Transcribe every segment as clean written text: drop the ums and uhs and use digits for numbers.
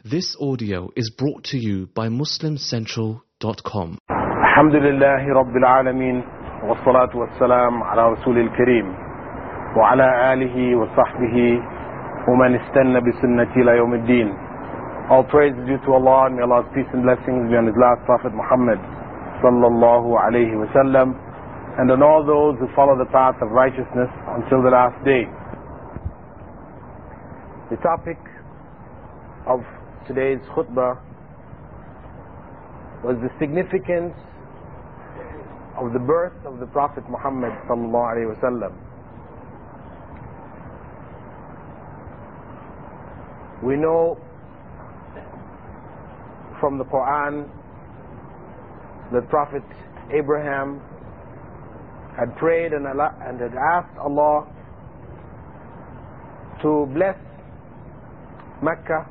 This audio is brought to you by MuslimCentral.com. Alhamdulillahi Rabbil Alameen, wa salatu wa salam ala Rasulil Kareem, wa ala alihi wa sahbihi, wa man istanna bi sunnati ila yawmiddin. All praise is due to Allah, and may Allah's peace and blessings be on His last Prophet Muhammad sallallahu alayhi wa sallam, and on all those who follow the path of righteousness until the last day. The topic of today's khutbah was the significance of the birth of the Prophet Muhammad sallallahu alaihi wasallam. We know from the Quran that Prophet Abraham had prayed and had asked Allah to bless Mecca,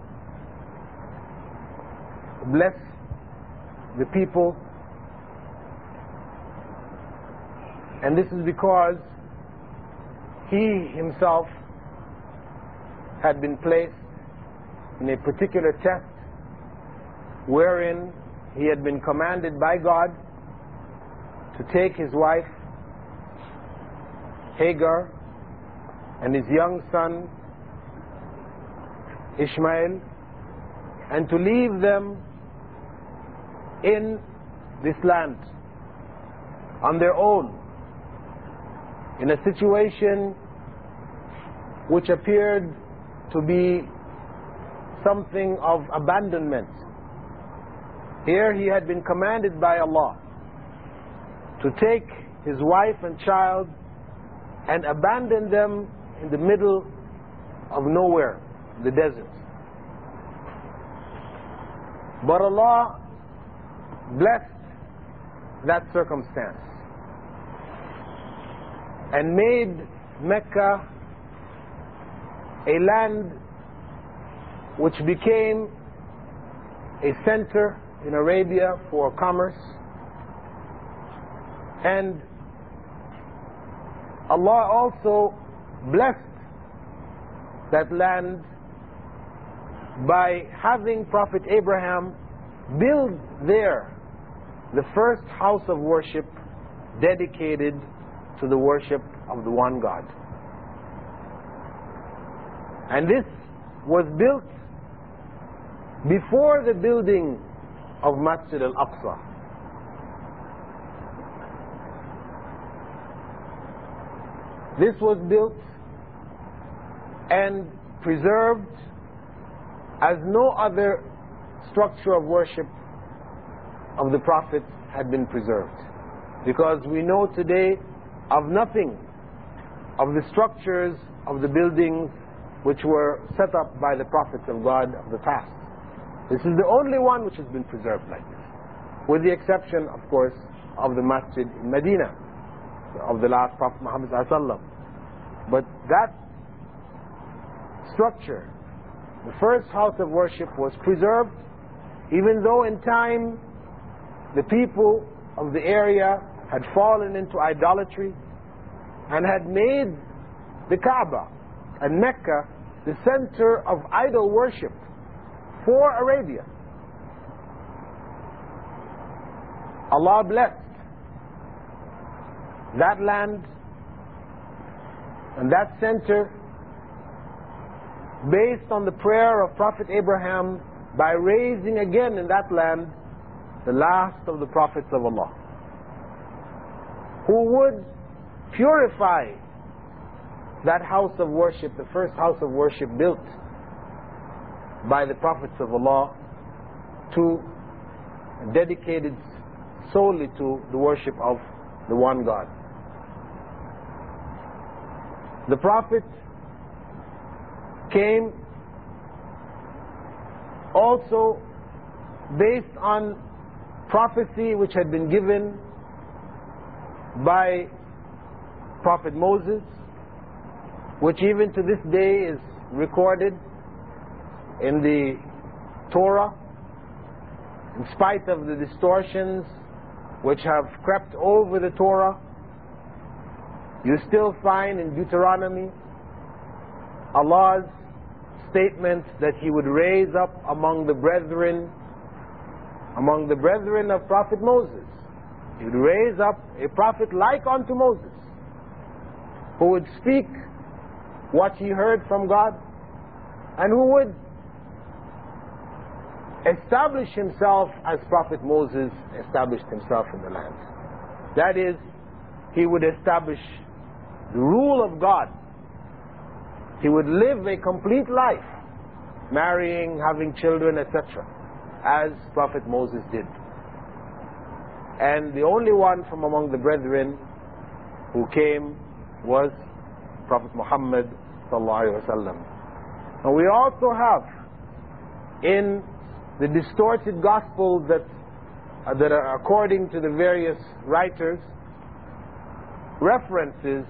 bless the people, and this is because he himself had been placed in a particular test wherein he had been commanded by God to take his wife Hagar and his young son Ishmael and to leave them in this land on their own, in a situation which appeared to be something of abandonment. Here he had been commanded by Allah to take his wife and child and abandon them in the middle of nowhere, the desert. But Allah blessed that circumstance and made Mecca a land which became a center in Arabia for commerce, and Allah also blessed that land by having Prophet Abraham build there the first house of worship dedicated to the worship of the one God. And this was built before the building of Masjid al-Aqsa. This was built and preserved as no other structure of worship of the Prophet had been preserved. Because we know today of nothing of the structures of the buildings which were set up by the Prophets of God of the past. This is the only one which has been preserved like this, with the exception, of course, of the Masjid in Medina of the last Prophet Muhammad ﷺ. But that structure, the first house of worship, was preserved, even though in time the people of the area had fallen into idolatry and had made the Kaaba and Mecca the center of idol worship for Arabia. Allah blessed that land and that center based on the prayer of Prophet Abraham by raising again in that land the last of the Prophets of Allah, who would purify that house of worship, the first house of worship built by the Prophets of Allah, to dedicated solely to the worship of the one God. The Prophet came also based on prophecy which had been given by Prophet Moses, which even to this day is recorded in the Torah, in spite of the distortions which have crept over the Torah. You still find in Deuteronomy Allah's statement that He would raise up among the brethren of Prophet Moses. He would raise up a prophet like unto Moses, who would speak what he heard from God, and who would establish himself as Prophet Moses established himself in the land. That is, he would establish the rule of God. He would live a complete life, marrying, having children, etc., as Prophet Moses did. And the only one from among the brethren who came was Prophet Muhammad sallallahu alaihi wasallam. And we also have in the distorted gospels that are according to the various writers, references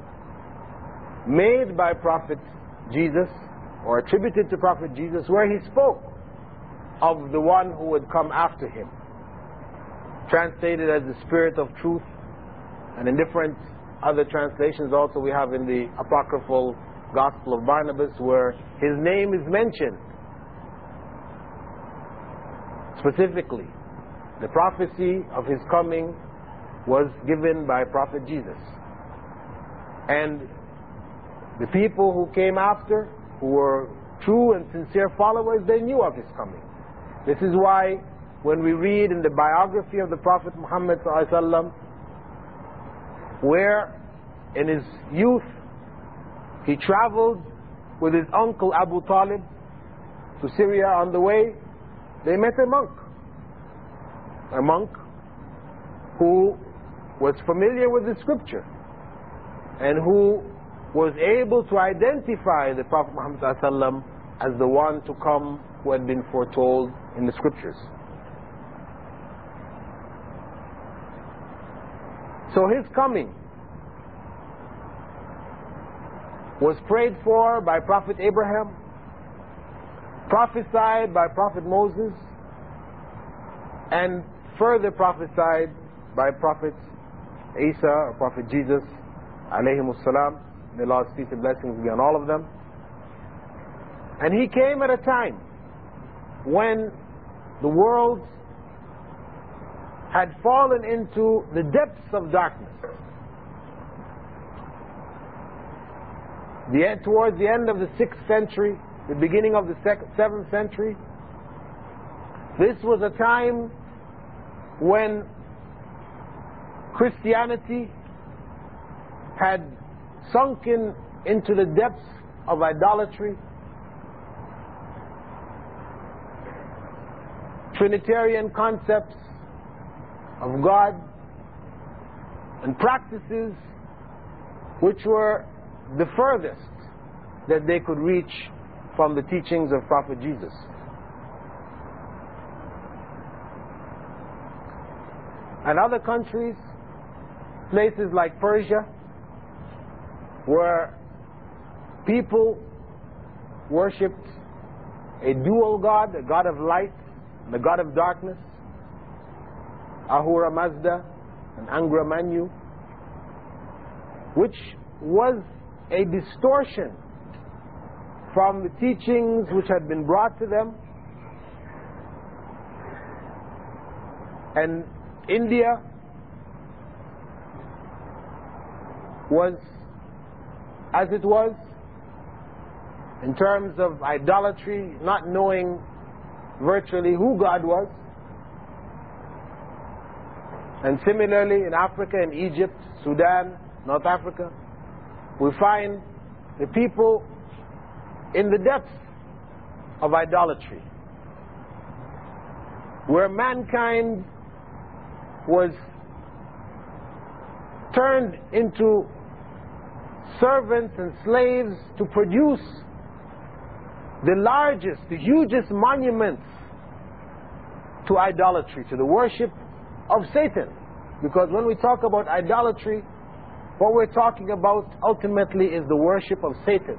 made by Prophet Jesus or attributed to Prophet Jesus, where he spoke of the one who would come after him, translated as the Spirit of Truth. And in different other translations also we have in the apocryphal Gospel of Barnabas, where his name is mentioned specifically. The prophecy of his coming was given by Prophet Jesus, and the people who came after, who were true and sincere followers, they knew of his coming. This is why when we read in the biography of the Prophet Muhammad sallallahu alaihi wasallam, where in his youth he traveled with his uncle Abu Talib to Syria, on the way they met a monk who was familiar with the scripture and who was able to identify the Prophet Muhammad ﷺ as the one to come who had been foretold in the scriptures. So his coming was prayed for by Prophet Abraham, prophesied by Prophet Moses, and further prophesied by Prophet Isa or Prophet Jesus alayhimus salam. May Allah's peace and blessings be on all of them. And he came at a time when the world had fallen into the depths of darkness. Towards the end of the 6th century, the beginning of the 7th century, this was a time when Christianity had sunken into the depths of idolatry. Trinitarian concepts of God and practices which were the furthest that they could reach from the teachings of Prophet Jesus. And other countries, places like Persia, where people worshipped a dual God, a God of light and a God of darkness, Ahura Mazda and Angra Mainyu, which was a distortion from the teachings which had been brought to them. And India was as it was in terms of idolatry, not knowing virtually who God was. And similarly in Africa, in Egypt, Sudan, North Africa, we find the people in the depths of idolatry, where mankind was turned into servants and slaves to produce the largest, the hugest monuments to idolatry, to the worship of Satan. Because when we talk about idolatry, what we're talking about ultimately is the worship of Satan.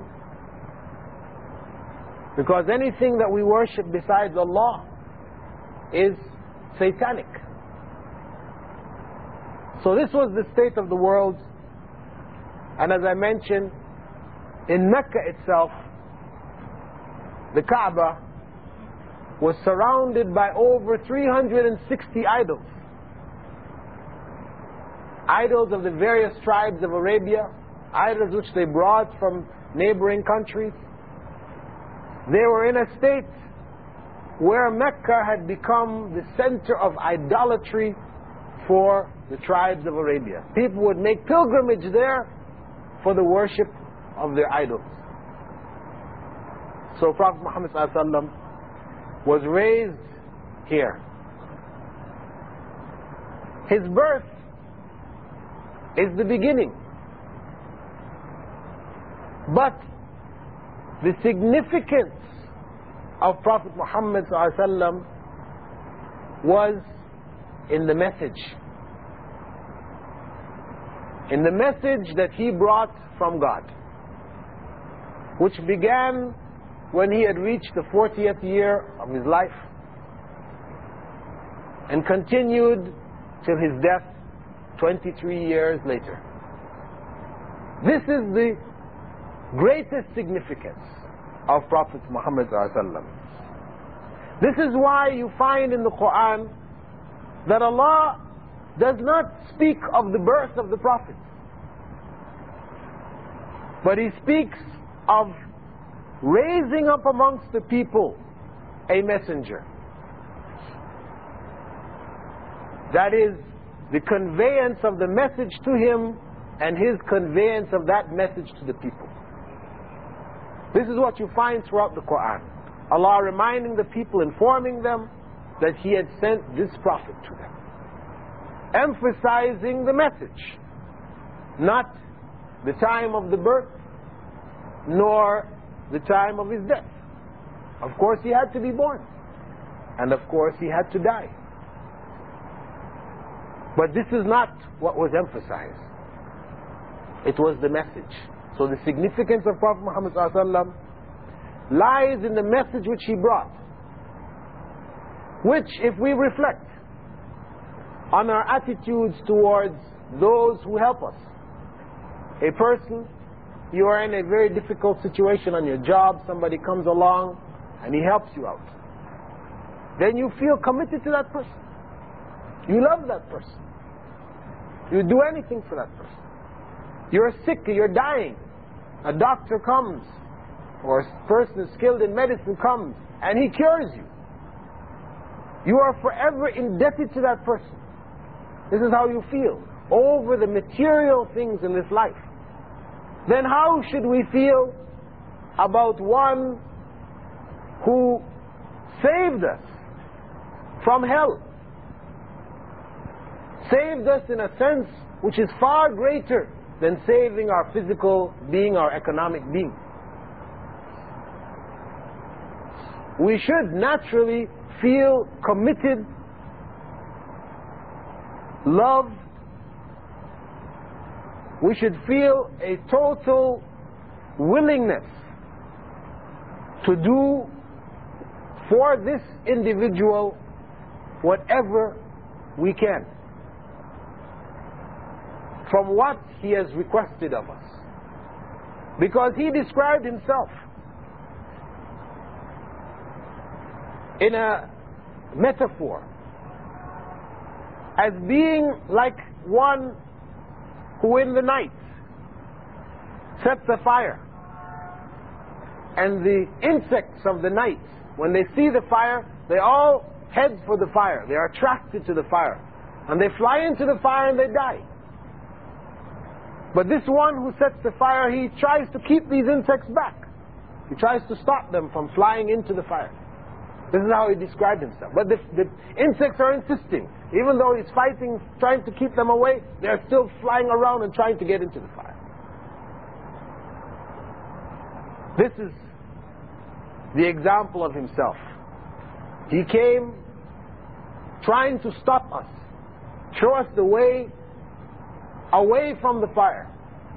Because anything that we worship besides Allah is satanic. So this was the state of the world. And as I mentioned, in Mecca itself, the Kaaba was surrounded by over 360 idols. Idols of the various tribes of Arabia, idols which they brought from neighboring countries. They were in a state where Mecca had become the center of idolatry for the tribes of Arabia. People would make pilgrimage there for the worship of their idols. So Prophet Muhammad ﷺ was raised here. His birth is the beginning. But the significance of Prophet Muhammad ﷺ was in the message. In the message that he brought from God, which began when he had reached the 40th year of his life and continued till his death 23 years later. This is the greatest significance of Prophet Muhammad ﷺ. This is why you find in the Quran that Allah does not speak of the birth of the Prophet, but He speaks of raising up amongst the people a messenger. That is, the conveyance of the message to him and his conveyance of that message to the people. This is what you find throughout the Quran. Allah reminding the people, informing them that He had sent this prophet to them, emphasizing the message, not the time of the birth nor the time of his death. Of course he had to be born, and of course he had to die, but this is not what was emphasized. It was the message. So the significance of Prophet Muhammad ﷺ lies in the message which he brought, which, if we reflect on our attitudes towards those who help us, a person, you are in a very difficult situation on your job, somebody comes along and he helps you out, then you feel committed to that person. You love that person. You do anything for that person. You're sick, you're dying. A doctor comes, or a person who's skilled in medicine comes, and he cures you. You are forever indebted to that person. This is how you feel over the material things in this life. Then how should we feel about one who saved us from hell? Saved us in a sense which is far greater than saving our physical being, our economic being. We should naturally feel committed, love. We should feel a total willingness to do for this individual whatever we can from what he has requested of us. Because he described himself in a metaphor as being like one who in the night sets a fire, and the insects of the night, when they see the fire, they all head for the fire. They are attracted to the fire, and they fly into the fire and they die. But this one who sets the fire, he tries to keep these insects back. He tries to stop them from flying into the fire. This is how he described himself. But the insects are insisting. Even though he's fighting, trying to keep them away, they're still flying around and trying to get into the fire. This is the example of himself. He came trying to stop us, show us the way away from the fire.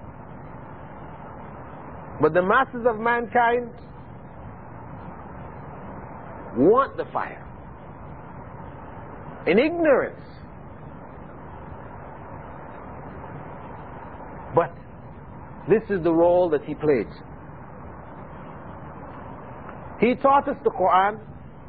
But the masses of mankind want the fire in ignorance. But this is the role that he played. He taught us the Quran.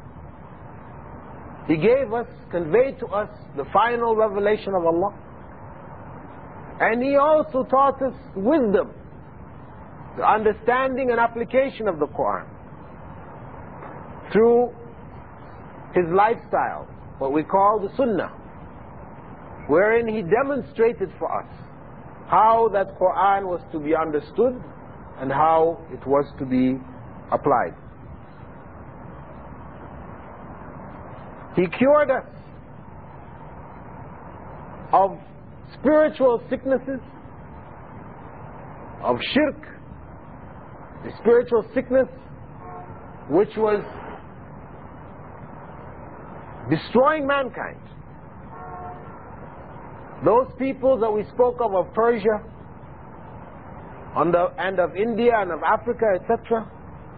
He gave us, conveyed to us the final revelation of Allah. And He also taught us wisdom, the understanding and application of the Quran through His lifestyle, what we call the Sunnah, wherein He demonstrated for us how that Quran was to be understood and how it was to be applied. He cured us of spiritual sicknesses, of shirk, the spiritual sickness which was destroying mankind. Those peoples that we spoke of Persia, and of India and of Africa, etc.,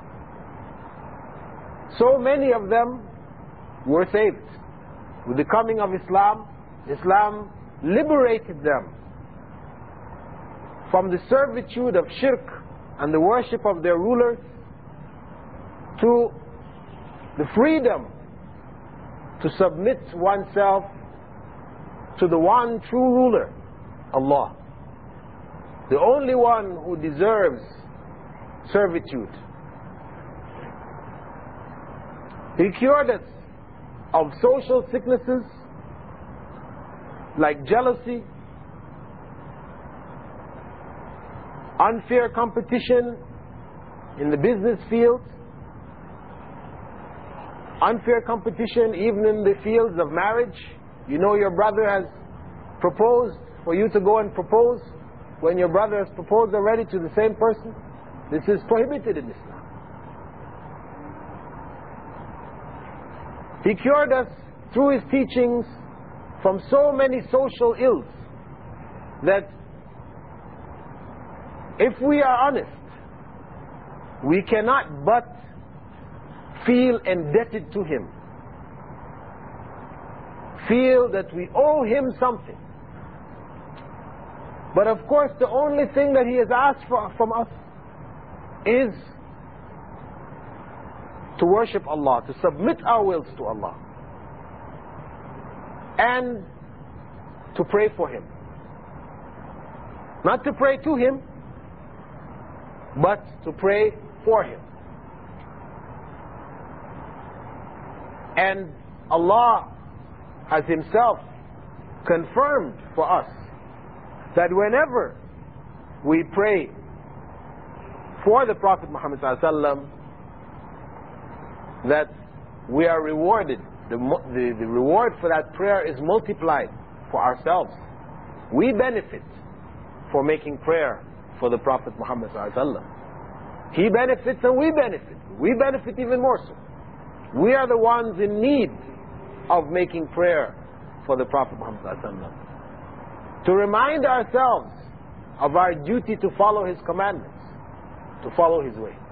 so many of them were saved. With the coming of Islam, Islam liberated them from the servitude of shirk and the worship of their rulers to the freedom to submit oneself to the one true ruler, Allah, the only one who deserves servitude. He cured us of social sicknesses like jealousy, unfair competition in the business field, unfair competition even in the fields of marriage. You know your brother has proposed, for you to go and propose when your brother has proposed already to the same person. This is prohibited in Islam. He cured us through His teachings from so many social ills that if we are honest, we cannot but feel indebted to Him, feel that we owe Him something. But of course the only thing that He has asked from us is to worship Allah, to submit our wills to Allah, and to pray for Him. Not to pray to Him, but to pray for Him. And Allah has Himself confirmed for us that whenever we pray for the Prophet Muhammad ﷺ, that we are rewarded. The reward for that prayer is multiplied for ourselves. We benefit for making prayer for the Prophet Muhammad ﷺ. He benefits and we benefit. We benefit even more so. We are the ones in need of making prayer for the Prophet Muhammad ﷺ, to remind ourselves of our duty to follow His commandments, to follow His way.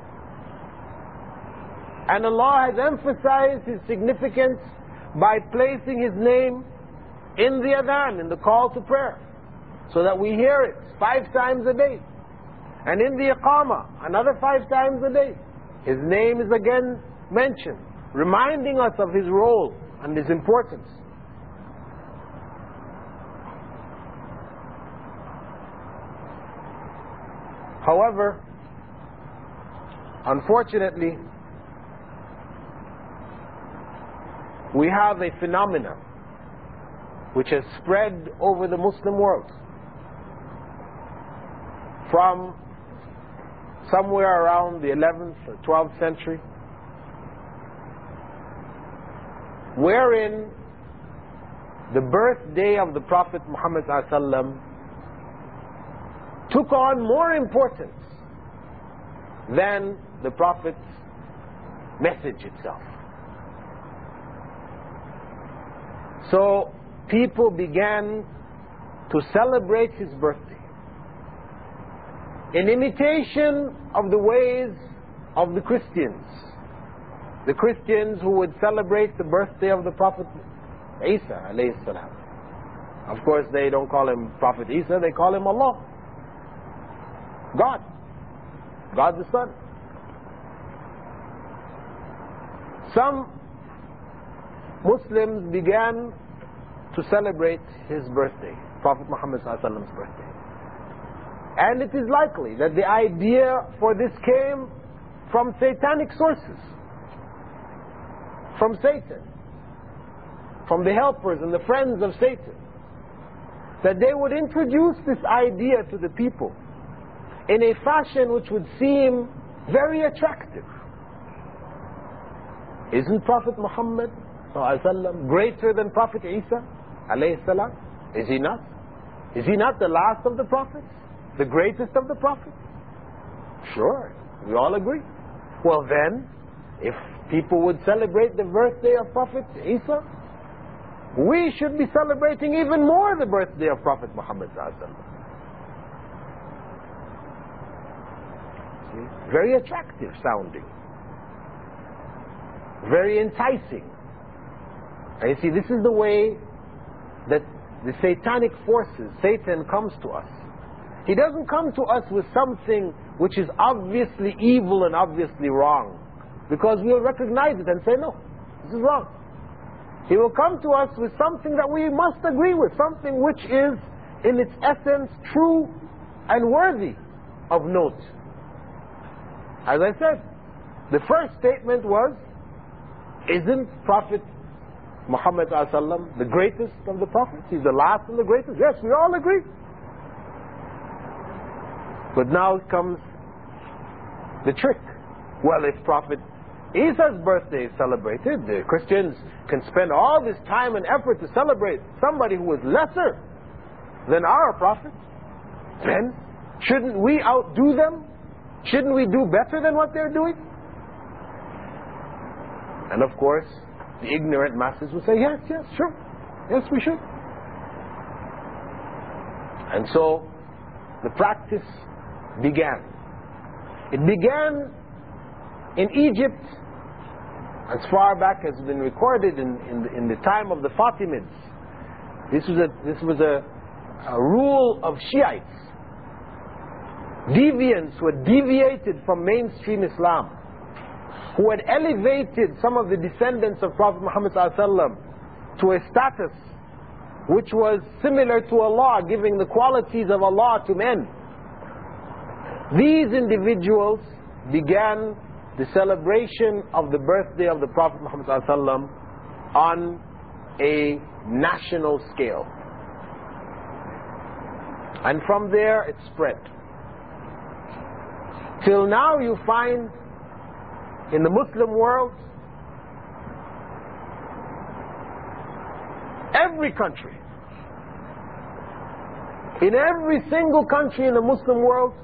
And Allah has emphasized His significance by placing His name in the adhan, in the call to prayer, so that we hear it 5 times a day. And in the iqamah, another 5 times a day, His name is again mentioned, reminding us of His role and His importance. However, unfortunately, we have a phenomenon which has spread over the Muslim world from somewhere around the 11th or 12th century, wherein the birthday of the Prophet Muhammad ﷺ took on more importance than the Prophet's message itself. So people began to celebrate His birthday in imitation of the ways of the Christians. The Christians who would celebrate the birthday of the Prophet Isa alayhi salam. Of course they don't call Him Prophet Isa, they call Him Allah, God the Son. some Muslims began to celebrate his birthday, Prophet Muhammad's birthday. And it is likely that the idea for this came from satanic sources, from Satan, from the helpers and the friends of Satan, that they would introduce this idea to the people in a fashion which would seem very attractive. Isn't Prophet Muhammad greater than Prophet Isa alayhi salam? Is he not? Is he not the last of the prophets? The greatest of the prophets? Sure, we all agree. Well then, if people would celebrate the birthday of Prophet Isa, we should be celebrating even more the birthday of Prophet Muhammad. Very attractive sounding, very enticing. And you see, this is the way that the satanic forces, Satan, comes to us. He doesn't come to us with something which is obviously evil and obviously wrong, because we'll recognize it and say, no, this is wrong. He will come to us with something that we must agree with, something which is in its essence true and worthy of note. As I said, the first statement was, isn't Prophet Muhammad the greatest of the prophets? He's the last and the greatest. Yes, we all agree. But now comes the trick. Well, if Prophet Isa's birthday is celebrated, the Christians can spend all this time and effort to celebrate somebody who is lesser than our prophet. Then, shouldn't we outdo them? Shouldn't we do better than what they're doing? And of course, the ignorant masses will say, yes, yes, sure. Yes, we should. And so, the practice began. It began in Egypt, as far back as has been recorded in the time of the Fatimids. This was a rule of Shiites, deviants who had deviated from mainstream Islam, who had elevated some of the descendants of Prophet Muhammad to a status which was similar to Allah, giving the qualities of Allah to men. These individuals began the celebration of the birthday of the Prophet Muhammad on a national scale. And from there it spread. Till now you find in the Muslim world, every country, in every single country in the Muslim world,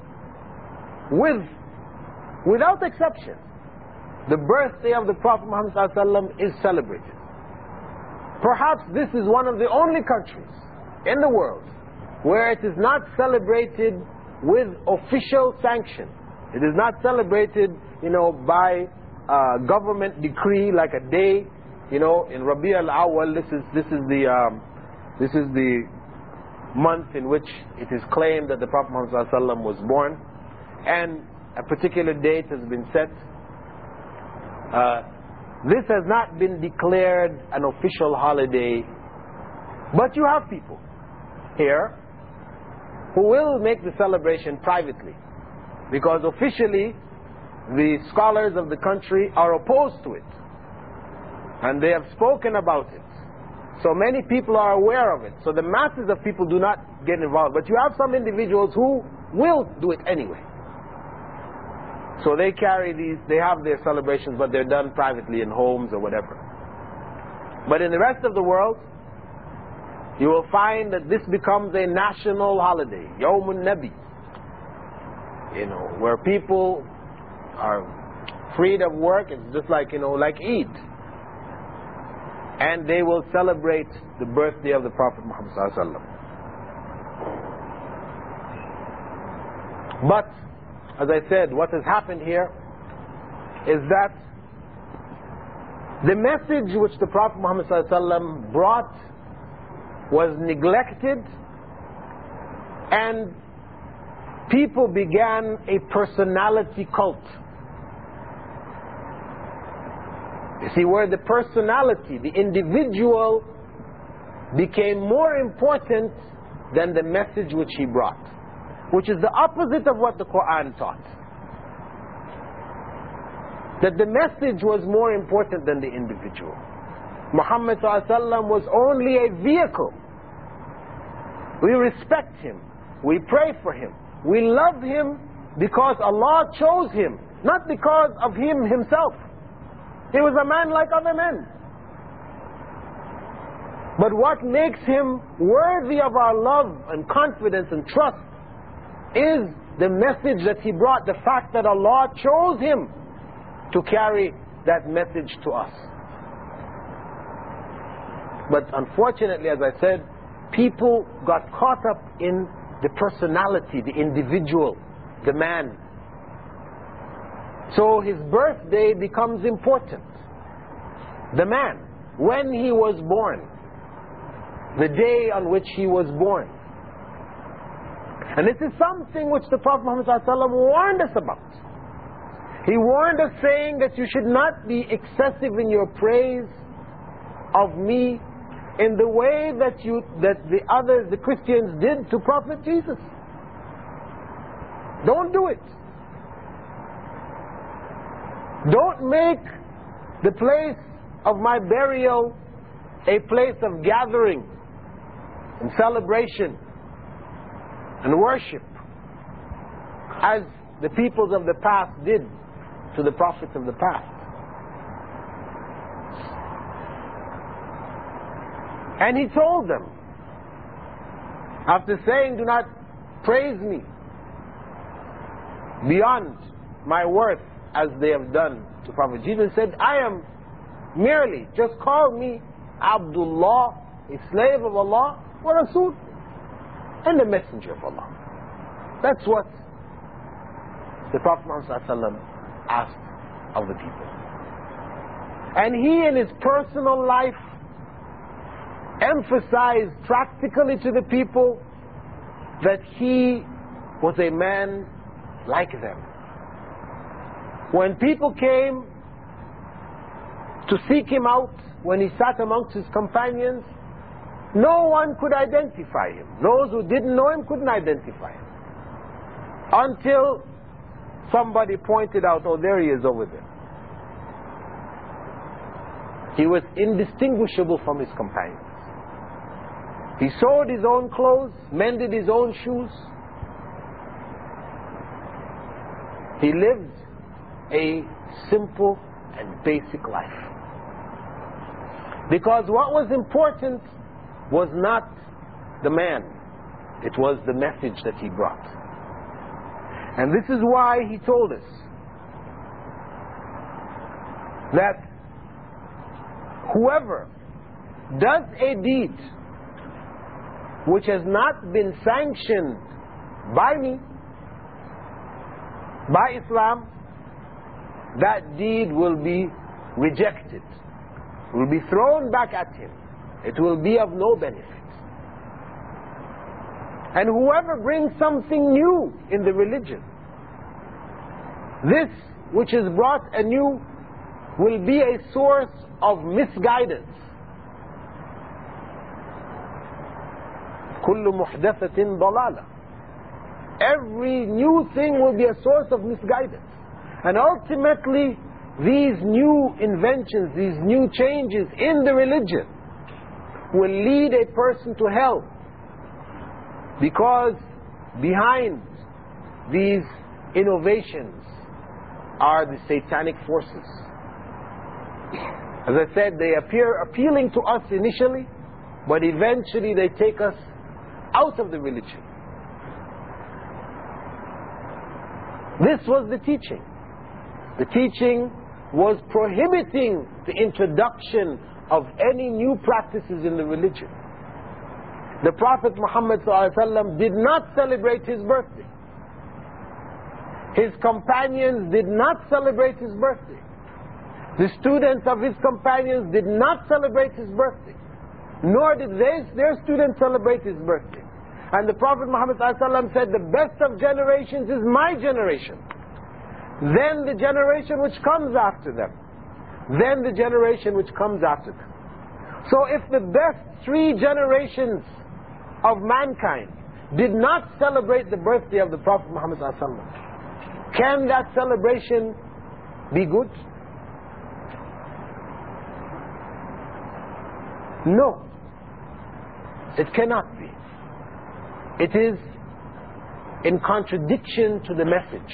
without exception, the birthday of the Prophet Muhammad is celebrated. Perhaps this is one of the only countries in the world where it is not celebrated with official sanction. It is not celebrated, by government decree, like a day, in Rabi' al-Awwal. This is the month in which it is claimed that the Prophet Muhammad was born, and a particular date has been set. This has not been declared an official holiday, but you have people here who will make the celebration privately, because officially the scholars of the country are opposed to it, and they have spoken about it. So many people are aware of it. So the masses of people do not get involved, but you have some individuals who will do it anyway. So they carry these, they have their celebrations, but they're done privately in homes or whatever. But in the rest of the world, you will find that this becomes a national holiday, Yawmun Nabi. Where people are freed of work. It's just like, like Eid. And they will celebrate the birthday of the Prophet Muhammad ﷺ. But, as I said, what has happened here is that the message which the Prophet Muhammad ﷺ brought was neglected, and people began a personality cult. You see, where the personality, the individual, became more important than the message which he brought, which is the opposite of what the Quran taught. That the message was more important than the individual. Muhammad ﷺ was only a vehicle. We respect him, we pray for him, we love him because Allah chose him, not because of him himself. He was a man like other men. But what makes him worthy of our love and confidence and trust is the message that he brought, the fact that Allah chose him to carry that message to us. But unfortunately, as I said, people got caught up in the personality, the individual, the man. So his birthday becomes important. The man, when he was born, the day on which he was born. And this is something which the Prophet Muhammad ﷺ warned us about. He warned us saying that you should not be excessive in your praise of me in the way that the others, the Christians, did to Prophet Jesus. Don't do it. Don't make the place of my burial a place of gathering and celebration and worship, as the peoples of the past did to the prophets of the past. And he told them, after saying, do not praise me beyond my worth as they have done to Prophet Jesus, said, I am merely, just call me Abdullah, a slave of Allah, wa Rasul, and the messenger of Allah. That's what the Prophet Muhammad asked of the people. And he in his personal life emphasized practically to the people that he was a man like them. When people came to seek him out, when he sat amongst his companions, no one could identify him. Those who didn't know him couldn't identify him. Until somebody pointed out, oh, there he is over there. He was indistinguishable from his companions. He sewed his own clothes, mended his own shoes. He lived a simple and basic life. Because what was important was not the man, it was the message that he brought. And this is why he told us that whoever does a deed which has not been sanctioned by me, by Islam, that deed will be rejected, will be thrown back at him. It will be of no benefit. And whoever brings something new in the religion, this which is brought anew will be a source of misguidance. كل محدثة ضلالة. Every new thing will be a source of misguidance. And ultimately, these new inventions, these new changes in the religion will lead a person to hell. Because behind these innovations are the satanic forces. As I said, they appear appealing to us initially, but eventually they take us out of the religion. This was the teaching. The teaching was prohibiting the introduction of any new practices in the religion. The Prophet Muhammad ﷺ did not celebrate his birthday. His companions did not celebrate his birthday. The students of his companions did not celebrate his birthday. Nor did their students celebrate his birthday. And the Prophet Muhammad ﷺ said, the best of generations is my generation. Then the generation which comes after them. then the generation which comes after them. So if the best 3 generations of mankind did not celebrate the birthday of the Prophet Muhammad ﷺ, can that celebration be good? No, it cannot be. It is in contradiction to the message.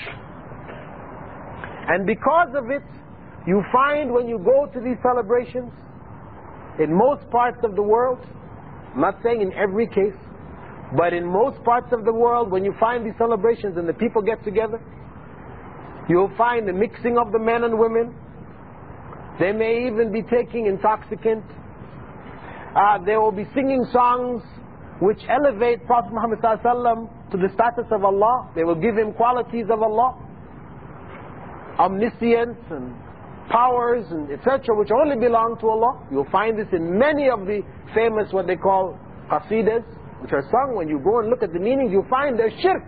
And because of it, you find when you go to these celebrations, in most parts of the world, I'm not saying in every case, but in most parts of the world, when you find these celebrations and the people get together, you'll find the mixing of the men and women. They may even be taking intoxicants. They will be singing songs which elevate Prophet Muhammad ﷺ to the status of Allah. They will give him qualities of Allah, omniscience and powers and etc., which only belong to Allah. You'll find this in many of the famous, what they call qasidas, which are sung. When you go and look at the meanings, you'll find they're shirk.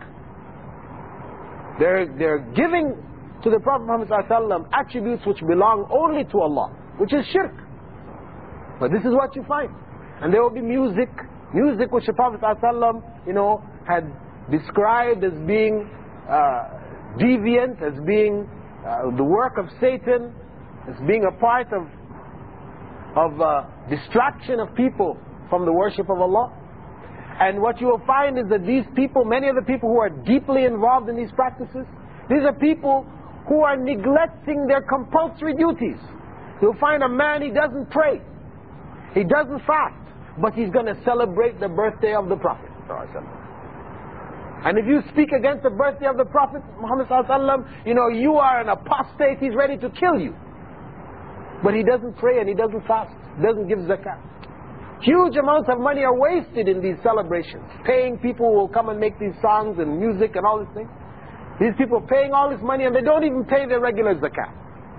They're giving to the Prophet Muhammad ﷺ attributes which belong only to Allah, which is shirk. But this is what you find. And there will be music which the Prophet ﷺ, had described as being deviant, as being the work of Satan, as being a part of distraction of people from the worship of Allah. And what you will find is that these people, many of the people who are deeply involved in these practices, these are people who are neglecting their compulsory duties. You'll find a man, he doesn't pray, he doesn't fast, but he's going to celebrate the birthday of the Prophet. And if you speak against the birthday of the Prophet Muhammad ﷺ, you are an apostate, he's ready to kill you. But he doesn't pray and he doesn't fast, doesn't give zakat. Huge amounts of money are wasted in these celebrations, paying people who will come and make these songs and music and all these things. These people paying all this money and they don't even pay their regular zakat.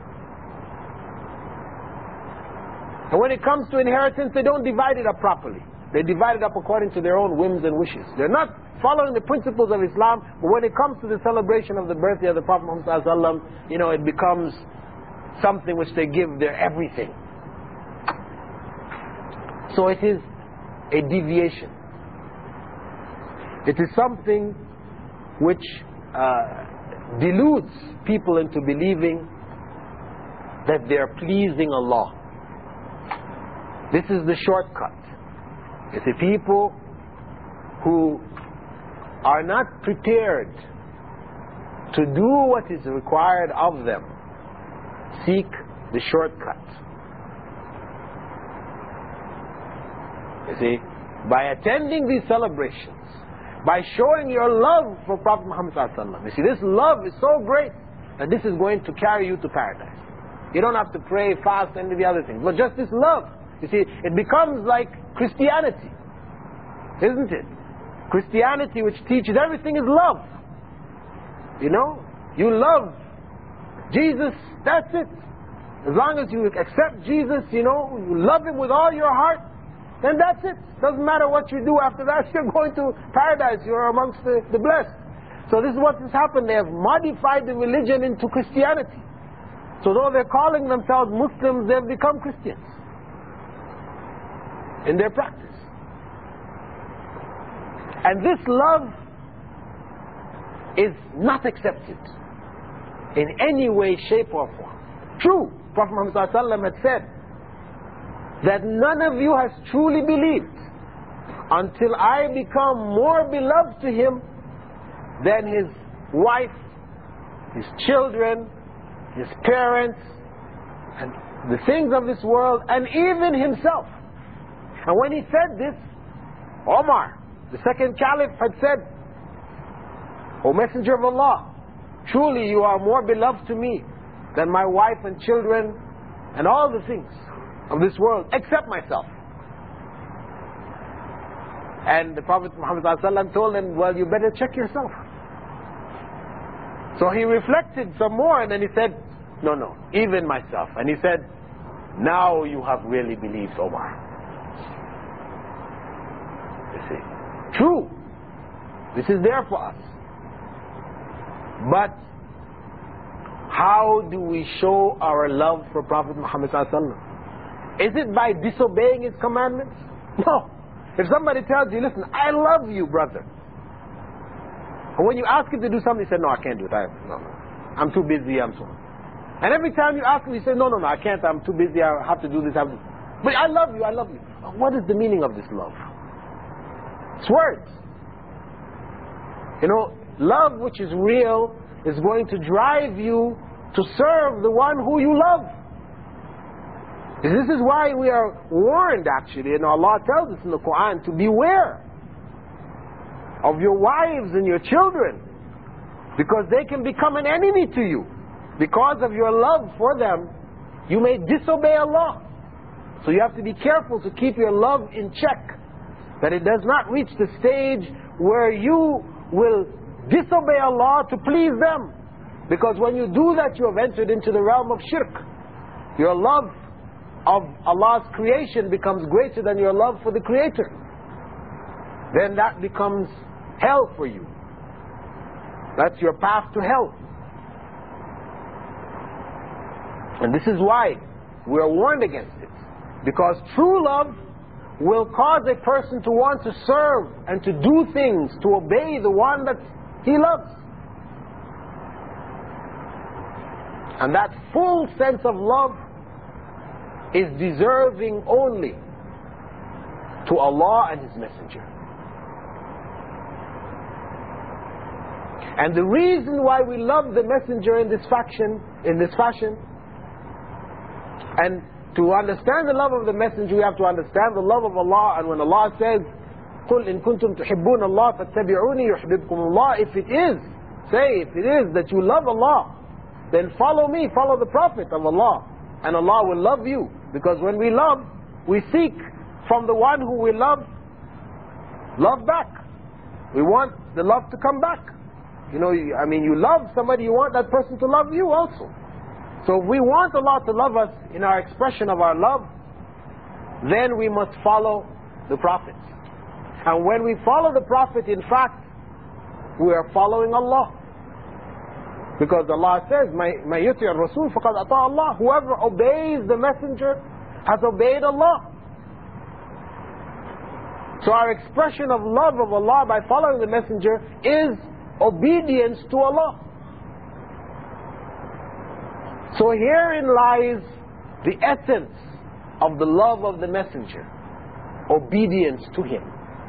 And when it comes to inheritance, they don't divide it up properly. They divide it up according to their own whims and wishes. They're not following the principles of Islam, but when it comes to the celebration of the birthday of the Prophet Muhammad ﷺ, it becomes something which they give their everything. So it is a deviation. It is something which deludes people into believing that they are pleasing Allah. This is the shortcut. It's the people who are not prepared to do what is required of them seek the shortcut. You see, by attending these celebrations, by showing your love for Prophet Muhammad ﷺ, you see, this love is so great that this is going to carry you to paradise. You don't have to pray, fast, and the other things, but just this love. You see, it becomes like Christianity, isn't it? Christianity, which teaches everything is love. You love Jesus, that's it. As long as you accept Jesus, you love Him with all your heart, then that's it. Doesn't matter what you do after that, you're going to paradise, you're amongst the blessed. So this is what has happened. They have modified the religion into Christianity. So though they're calling themselves Muslims, they've become Christians in their practice. And this love is not accepted in any way, shape or form. True, Prophet Muhammad ﷺ had said that none of you has truly believed until I become more beloved to him than his wife, his children, his parents, and the things of this world, and even himself. And when he said this, Omar, the second caliph, had said, O Messenger of Allah, truly you are more beloved to me than my wife and children and all the things of this world, except myself. And the Prophet Muhammad ﷺ told him, well, you better check yourself. So he reflected some more and then he said, no, even myself. And he said, now you have really believed, Omar. You see, true, this is there for us. But how do we show our love for Prophet Muhammad ﷺ? Is it by disobeying his commandments? No. If somebody tells you, listen, I love you, brother. And when you ask him to do something, he said, no, I can't do it. I'm too busy, I'm so. And every time you ask him, he says, no, I can't, I'm too busy, I have to do this, But I love you, I love you. What is the meaning of this love? It's words. You know, love which is real is going to drive you to serve the one who you love. This is why we are warned, actually, and Allah tells us in the Quran to beware of your wives and your children, because they can become an enemy to you. Because of your love for them, you may disobey Allah. So you have to be careful to keep your love in check, that it does not reach the stage where you will disobey Allah to please them. Because when you do that, you have entered into the realm of shirk. Your love of Allah's creation becomes greater than your love for the Creator. Then that becomes hell for you. That's your path to hell. And this is why we are warned against it. Because true love will cause a person to want to serve and to do things, to obey the one that he loves. And that full sense of love is deserving only to Allah and His Messenger. And the reason why we love the Messenger in this fashion, and to understand the love of the Messenger, we have to understand the love of Allah. And when Allah says, قُلْ إِن كُنْتُمْ تُحِبُّونَ اللَّهَ فَاتَّبِعُونِي يُحْبِبْكُمُ اللَّهِ, if it is that you love Allah, then follow me, follow the Prophet of Allah, and Allah will love you. Because when we love, we seek from the one who we love back. We want the love to come back. You know, I mean, you love somebody, you want that person to love you also. So if we want Allah to love us in our expression of our love, then we must follow the prophets. And when we follow the Prophet, in fact, we are following Allah. Because Allah says, مَن يُطِعِ الرَّسُولِ فَقَدْ أَطَاعَ اللَّهِ. Whoever obeys the Messenger has obeyed Allah. So our expression of love of Allah by following the Messenger is obedience to Allah. So herein lies the essence of the love of the Messenger: obedience to Him.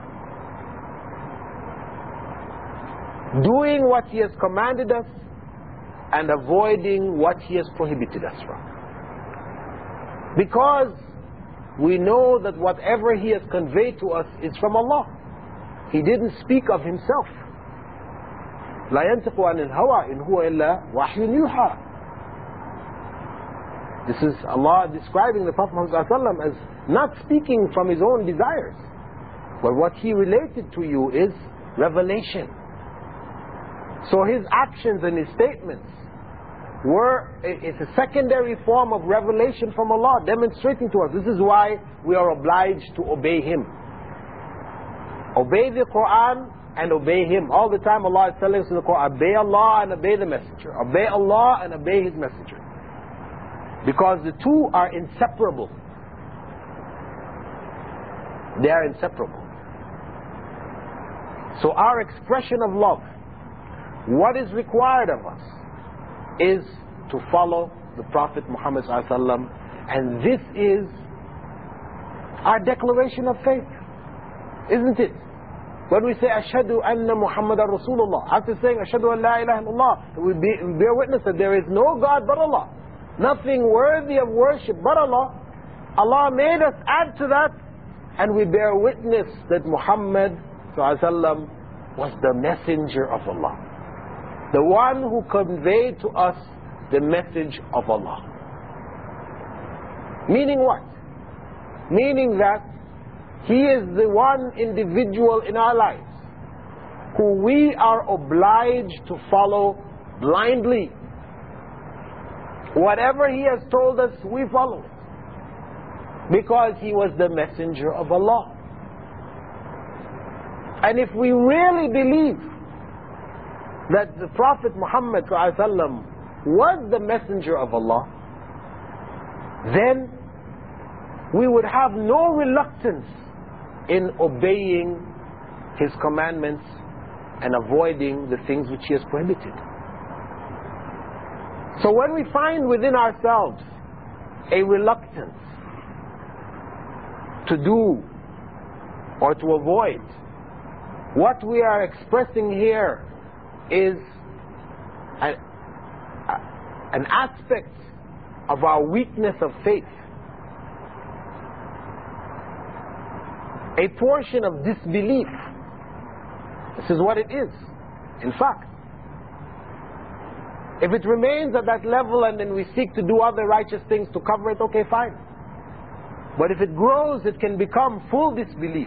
Doing what He has commanded us and avoiding what He has prohibited us from. Because we know that whatever He has conveyed to us is from Allah. He didn't speak of Himself. لا ينطق عن الهوى إن هو إلا وحي يوحى. This is Allah describing the Prophet ﷺ as not speaking from his own desires, but what he related to you is revelation. So his actions and his statements it's a secondary form of revelation from Allah, demonstrating to us. This is why we are obliged to obey Him. Obey the Quran and obey Him. All the time Allah is telling us in the Quran, obey Allah and obey the Messenger. Obey Allah and obey His Messenger. Because the two are inseparable. They are inseparable. So our expression of love, what is required of us, is to follow the Prophet Muhammad ﷺ, and this is our declaration of faith, isn't it? When we say Ashhadu anna Muhammadan Rasulullah, after saying Ashhadu an la ilaha illallah, we bear witness that there is no God but Allah, nothing worthy of worship but Allah. Allah made us add to that, and we bear witness that Muhammad ﷺ was the messenger of Allah, the one who conveyed to us the message of Allah. Meaning what? Meaning that He is the one individual in our lives who we are obliged to follow blindly. Whatever He has told us, we follow it, because He was the messenger of Allah. And if we really believe that the Prophet Muhammad ﷺ was the messenger of Allah, then we would have no reluctance in obeying his commandments and avoiding the things which he has prohibited. So when we find within ourselves a reluctance to do or to avoid, what we are expressing here is an aspect of our weakness of faith, a portion of disbelief. This is what it is, in fact. If it remains at that level and then we seek to do other righteous things to cover it, okay, fine. But if it grows, it can become full disbelief.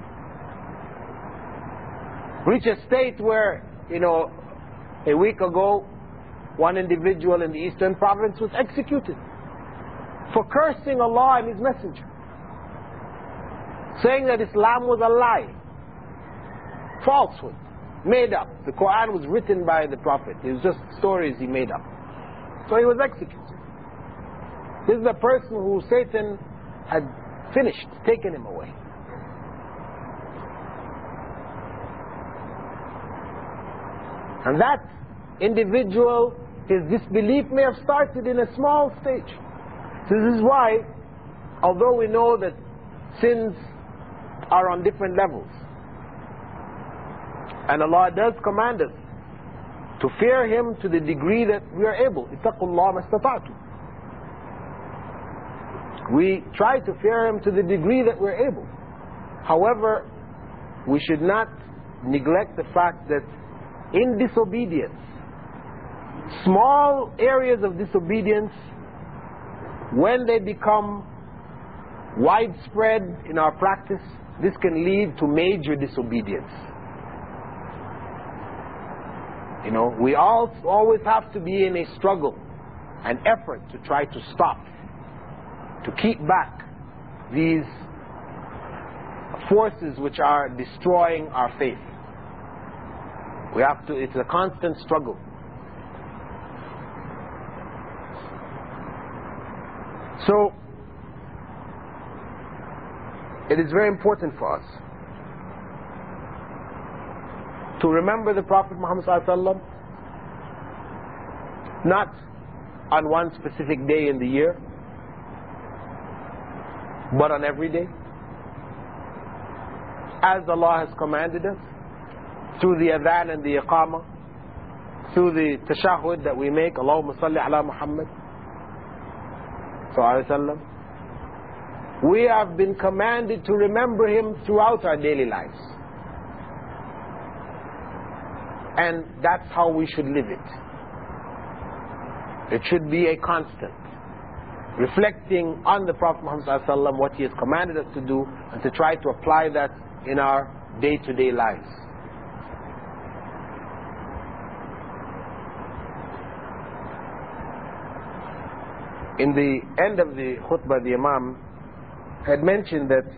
Reach a state where, a week ago, one individual in the Eastern Province was executed for cursing Allah and His Messenger, saying that Islam was a lie, falsehood, made up. The Quran was written by the Prophet. It was just stories he made up. So he was executed. This is a person who Satan had finished, taken him away. And that individual, his disbelief may have started in a small stage. So this is why, although we know that sins are on different levels, and Allah does command us to fear Him to the degree that we are able. اتقوا الله ما استطعتم. We try to fear Him to the degree that we're able. However, we should not neglect the fact that in disobedience, small areas of disobedience, when they become widespread in our practice, this can lead to major disobedience. We always have to be in a struggle, an effort to try to stop, to keep back these forces which are destroying our faith. We have to, it's a constant struggle. So, it is very important for us to remember the Prophet Muhammad ﷺ, not on one specific day in the year, but on every day, as Allah has commanded us, through the adhan and the iqamah, through the tashahhud that we make, Allahumma salli ala Muhammad sallallahu alaihi wasallam. We have been commanded to remember Him throughout our daily lives. And that's how we should live it. It should be a constant, reflecting on the Prophet Muhammad sallallahu alaihi wasallam, what he has commanded us to do, and to try to apply that in our day-to-day lives. In the end of the khutbah, the Imam had mentioned that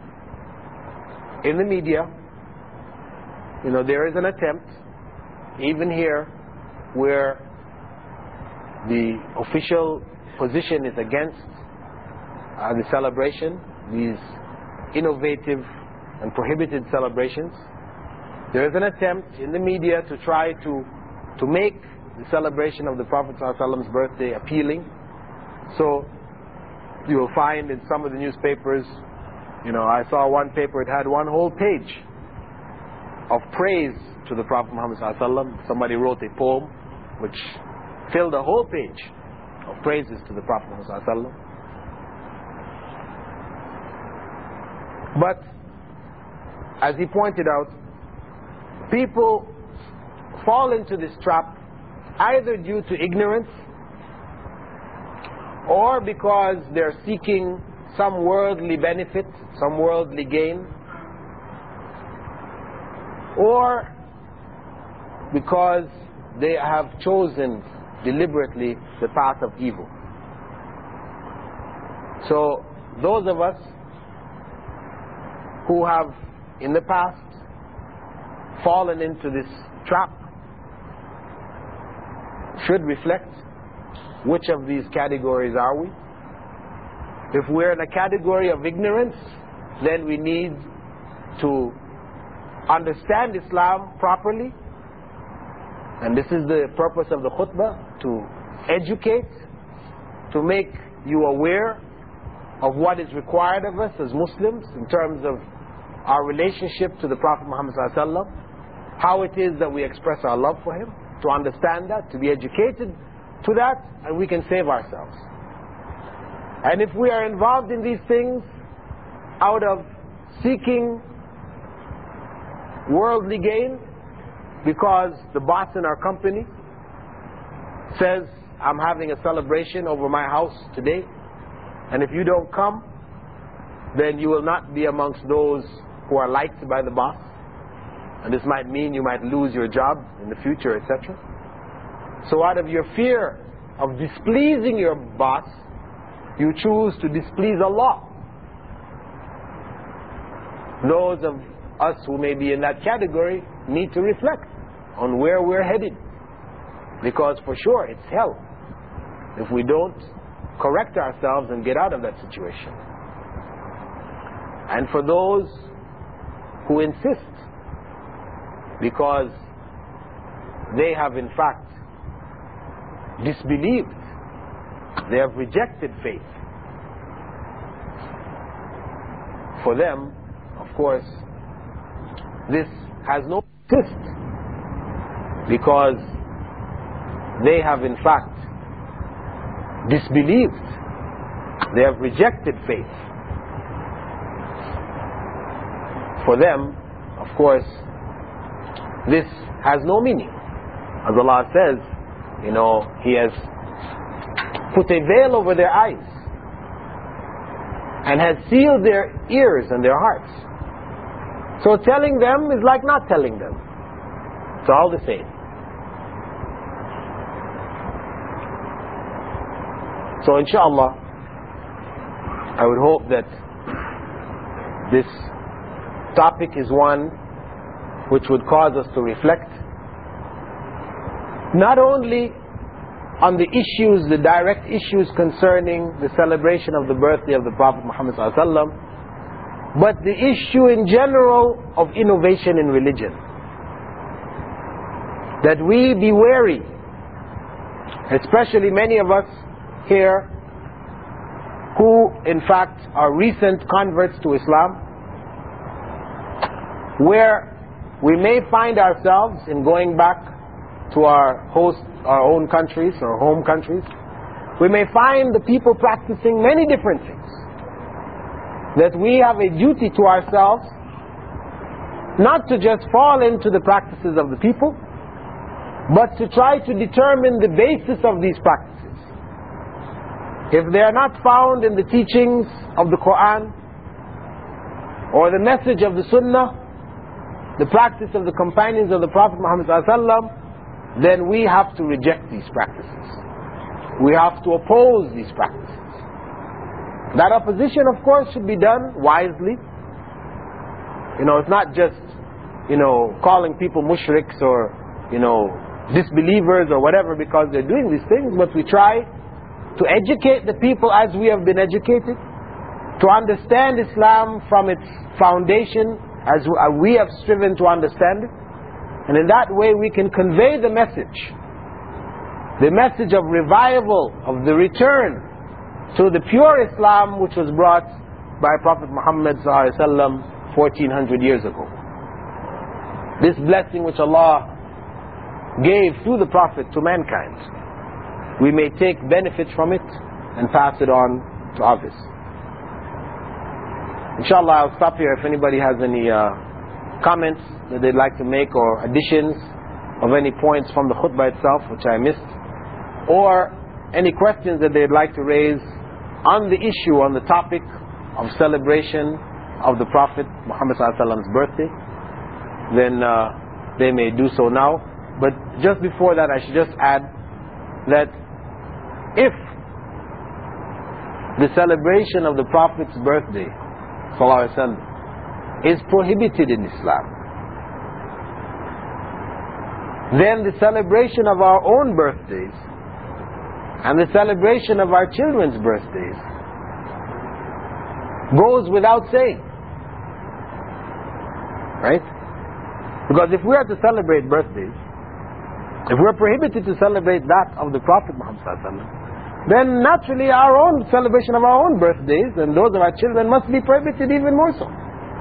in the media, there is an attempt, even here, where the official position is against the celebration, these innovative and prohibited celebrations. There is an attempt in the media to try to make the celebration of the Prophet ﷺ's birthday appealing. So you will find in some of the newspapers, I saw one paper, it had one whole page of praise to the Prophet Muhammad ﷺ. Somebody wrote a poem which filled a whole page of praises to the Prophet Muhammad ﷺ. But as he pointed out, people fall into this trap either due to ignorance, or because they're seeking some worldly benefit, some worldly gain, or because they have chosen deliberately the path of evil. So those of us who have in the past fallen into this trap should reflect which of these categories are we. If we're in a category of ignorance, then we need to understand Islam properly. And this is the purpose of the khutbah, to educate, to make you aware of what is required of us as Muslims in terms of our relationship to the Prophet Muhammad ﷺ, how it is that we express our love for him, to understand that, to be educated to that, and we can save ourselves. And if we are involved in these things out of seeking worldly gain, because the boss in our company says, I'm having a celebration over my house today, and if you don't come, then you will not be amongst those who are liked by the boss, and this might mean you might lose your job in the future, etc. So out of your fear of displeasing your boss, you choose to displease Allah. Those of us who may be in that category need to reflect on where we're headed, because for sure it's hell if we don't correct ourselves and get out of that situation. And for those who insist, because they have in fact disbelieved, they have rejected faith, for them, of course, this has no insist, because they have in fact disbelieved, they have rejected faith. For them, of course, this has no meaning. As Allah says, He has put a veil over their eyes and has sealed their ears and their hearts. So telling them is like not telling them. It's all the same. So inshallah, I would hope that this topic is one which would cause us to reflect not only on the issues, the direct issues concerning the celebration of the birthday of the Prophet Muhammad ﷺ, but the issue in general of innovation in religion. That we be wary, especially many of us here who in fact are recent converts to Islam, where we may find ourselves in going back to our own countries, or home countries. We may find the people practicing many different things. That we have a duty to ourselves not to just fall into the practices of the people, but to try to determine the basis of these practices. If they are not found in the teachings of the Quran or the message of the Sunnah, the practice of the companions of the Prophet Muhammad ﷺ, then we have to reject these practices. We have to oppose these practices. That opposition, of course, should be done wisely. It's not just, calling people mushriks or, disbelievers or whatever because they're doing these things, but we try to educate the people as we have been educated, to understand Islam from its foundation as we have striven to understand it. And in that way we can convey the message of revival, of the return to the pure Islam which was brought by Prophet Muhammad ﷺ 1400 years ago. This blessing which Allah gave through the Prophet to mankind, we may take benefit from it and pass it on to others. Inshallah, I'll stop here. If anybody has any comments that they'd like to make, or additions of any points from the khutbah itself which I missed, or any questions that they'd like to raise on the issue, on the topic of celebration of the Prophet Muhammad ﷺ's birthday, then they may do so now. But just before that, I should just add that if the celebration of the Prophet's birthday ﷺ is prohibited in Islam, then the celebration of our own birthdays and the celebration of our children's birthdays goes without saying. Right? Because if we are to celebrate birthdays, if we're prohibited to celebrate that of the Prophet Muhammad ﷺ, then naturally our own celebration of our own birthdays and those of our children must be prohibited even more so.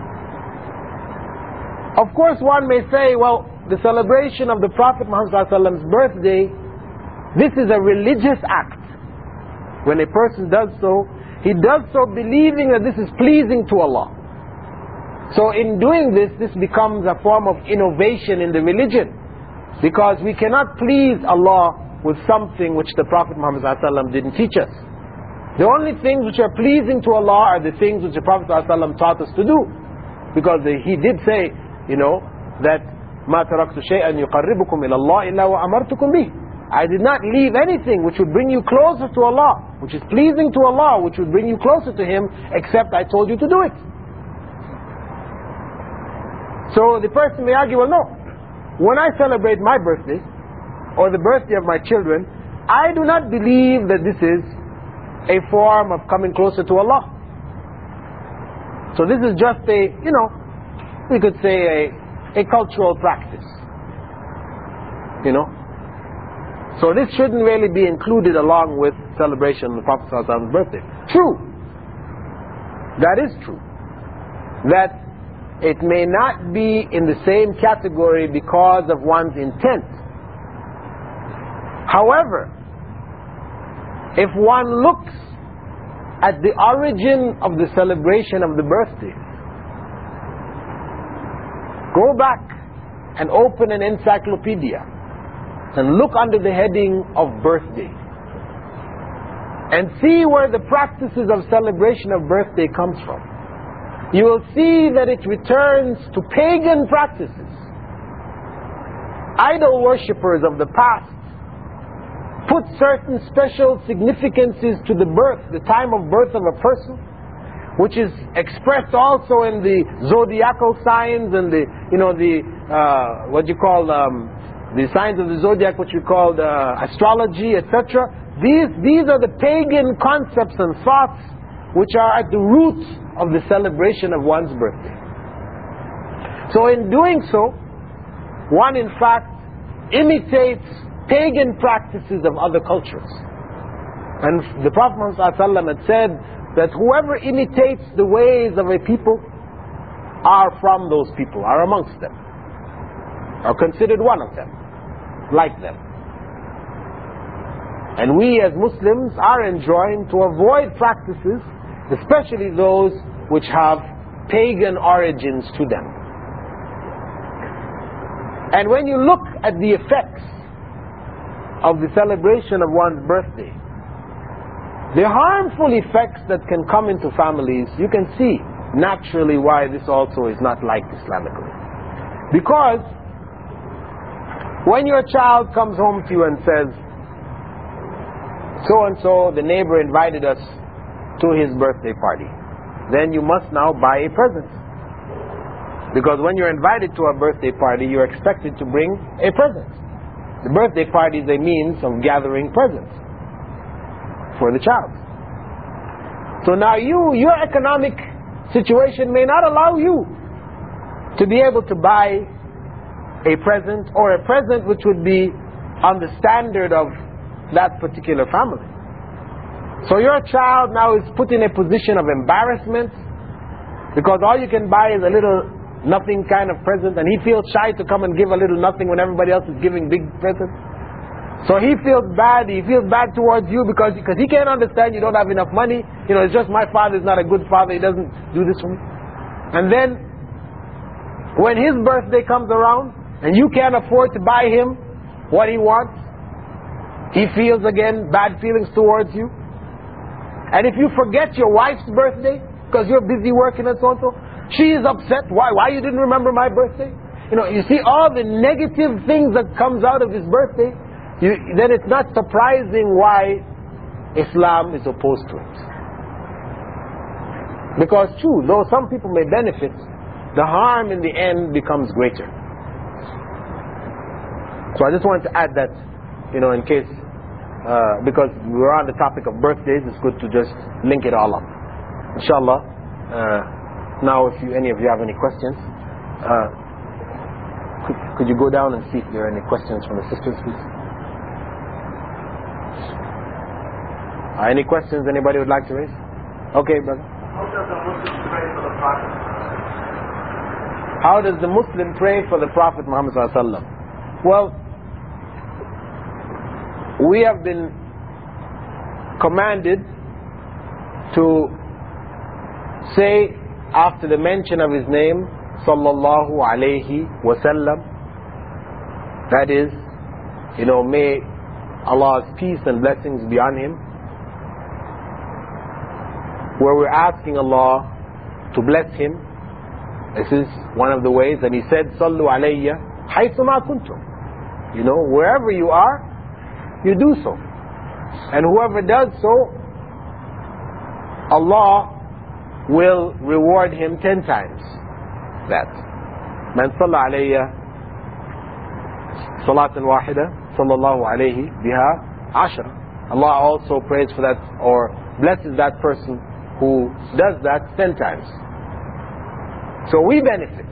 Of course, one may say, well, the celebration of the Prophet Muhammad's birthday, this is a religious act. When a person does so, he does so believing that this is pleasing to Allah. So in doing this, this becomes a form of innovation in the religion, because we cannot please Allah with something which the Prophet Muhammad didn't teach us. The only things which are pleasing to Allah are the things which the Prophet taught us to do, because he did say, you know, that مَا تَرَكْتُ شَيْئًا يُقَرِّبُكُمْ إِلَى اللَّهِ إِلَّا وَأَمَرْتُكُمْ بِهِ. I did not leave anything which would bring you closer to Allah, which is pleasing to Allah, which would bring you closer to Him, except I told you to do it. So the person may argue, well, no, when I celebrate my birthday or the birthday of my children, I do not believe that this is a form of coming closer to Allah. So this is just a, you know, we could say a cultural practice, you know. So this shouldn't really be included along with celebration of the Prophet's birthday. True, that is true, that it may not be in the same category because of one's intent. However, if one looks at the origin of the celebration of the birthday, go back and open an encyclopedia and look under the heading of birthday and see where the practices of celebration of birthday comes from. You will see that it returns to pagan practices. Idol worshippers of the past put certain special significances to the birth, the time of birth of a person, which is expressed also in the zodiacal signs and the, you know, the the signs of the zodiac, which we call astrology, etc. These are the pagan concepts and thoughts which are at the root of the celebration of one's birthday. So in doing so, one in fact imitates pagan practices of other cultures. And the Prophet ﷺ had said that whoever imitates the ways of a people are from those people, are amongst them, are considered one of them, like them. And we as Muslims are enjoined to avoid practices, especially those which have pagan origins to them. And when you look at the effects of the celebration of one's birthday, the harmful effects that can come into families, you can see naturally why this also is not liked Islamically. Because when your child comes home to you and says, so and so, the neighbor invited us to his birthday party, then you must now buy a present. Because when you're invited to a birthday party, you're expected to bring a present. The birthday party is a means of gathering presents for the child. So now your economic situation may not allow you to be able to buy a present, or a present which would be on the standard of that particular family. So your child now is put in a position of embarrassment, because all you can buy is a little nothing kind of present, and he feels shy to come and give a little nothing when everybody else is giving big presents. So he feels bad towards you because he can't understand you don't have enough money. You know, it's just my father is not a good father, he doesn't do this for me. And then when his birthday comes around and you can't afford to buy him what he wants, he feels again bad feelings towards you. And if you forget your wife's birthday because you're busy working and so and so, she is upset. Why you didn't remember my birthday? You know, you see all the negative things that comes out of his birthday. Then it's not surprising why Islam is opposed to it. Because true, though some people may benefit, the harm in the end becomes greater. So I just wanted to add that, in case, because we're on the topic of birthdays, it's good to just link it all up. Inshallah. Now, if any of you have any questions, could you go down and see if there are any questions from the sisters, please? Any questions anybody would like to raise? Okay, brother. How does the Muslim pray for the Prophet Muhammad sallallahu alaihi wasallam? Well, we have been commanded to say after the mention of his name, sallallahu alayhi wasallam, that is, may Allah's peace and blessings be on him, where we're asking Allah to bless him. This is one of the ways, and he said, sallu alayya haythuma kuntum. Wherever you are, you do so. And whoever does so, Allah will reward him 10 times that. Man salla alayya salatan wahida, sallallahu alayhi biha ashra. Allah also prays for that, or blesses that person who does that 10 times. So we benefit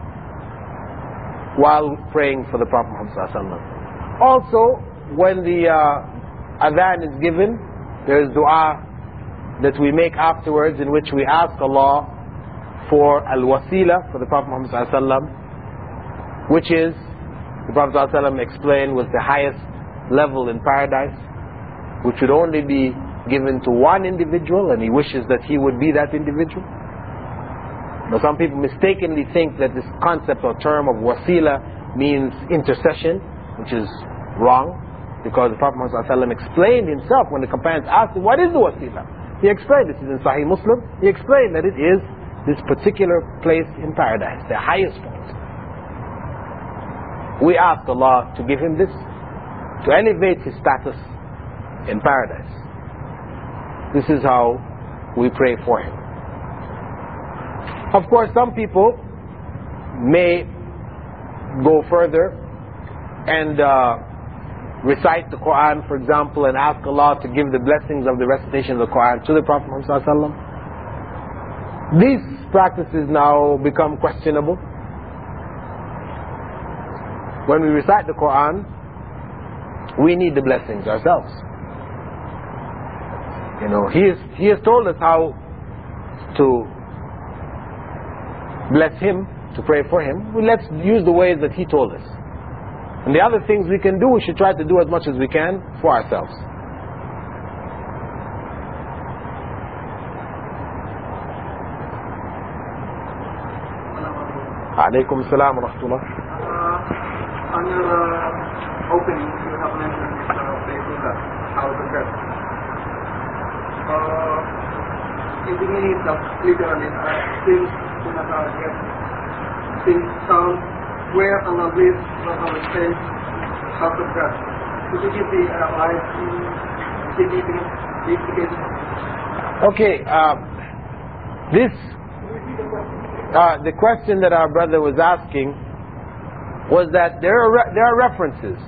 while praying for the Prophet Muhammad sallallahu alaihi wasallam. Also, when the adhan is given, there is dua that we make afterwards, in which we ask Allah for al-wasila for the Prophet Muhammad sallallahu alaihi wasallam, which is, the Prophet sallallahu alaihi wasallam explained, was the highest level in paradise, which would only be given to one individual, and he wishes that he would be that individual. Now, some people mistakenly think that this concept or term of wasila means intercession, which is wrong, because the Prophet Muhammad ﷺ explained himself when the companions asked him, what is the wasila? He explained, this is in Sahih Muslim, he explained that it is this particular place in paradise, the highest point. We ask Allah to give him this, to elevate his status in paradise. This is how we pray for him. Of course, some people may go further and recite the Quran, for example, and ask Allah to give the blessings of the recitation of the Quran to the Prophet Muhammad sallallahu alaihi wasallam. These practices now become questionable. When we recite the Quran, we need the blessings ourselves. He has told us how to bless him, to pray for him. Let's use the ways that he told us. And the other things we can do, we should try to do as much as we can for ourselves. Alaykum as-salam wa rahmatullah. On your opening, you have mentioned Baytullah, how to dress. In the meaning of literally, things do not get things sound where Allah lives, what Allah says, how to dress. Could you give the ayat signification? Okay, the question that our brother was asking was that there are references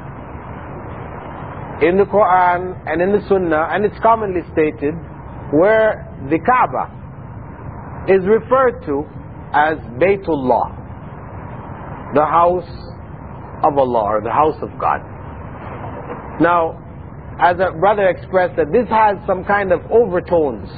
in the Quran and in the Sunnah, and it's commonly stated, where the Kaaba is referred to as Baytullah, the house of Allah, or the house of God. Now, as a brother expressed, that this has some kind of overtones,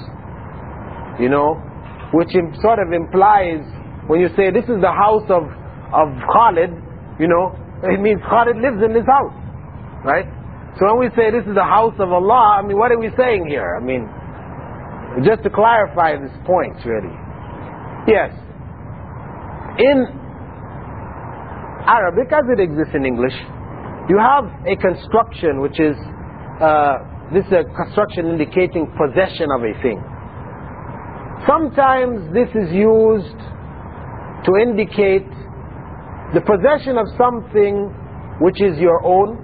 which sort of implies, when you say this is the house of Khalid, it means Khalid lives in this house, right? So when we say this is the house of Allah, what are we saying here? Just to clarify this point, really. Yes. In Arabic, as it exists in English, you have a construction which is, this is a construction indicating possession of a thing. Sometimes this is used to indicate the possession of something which is your own,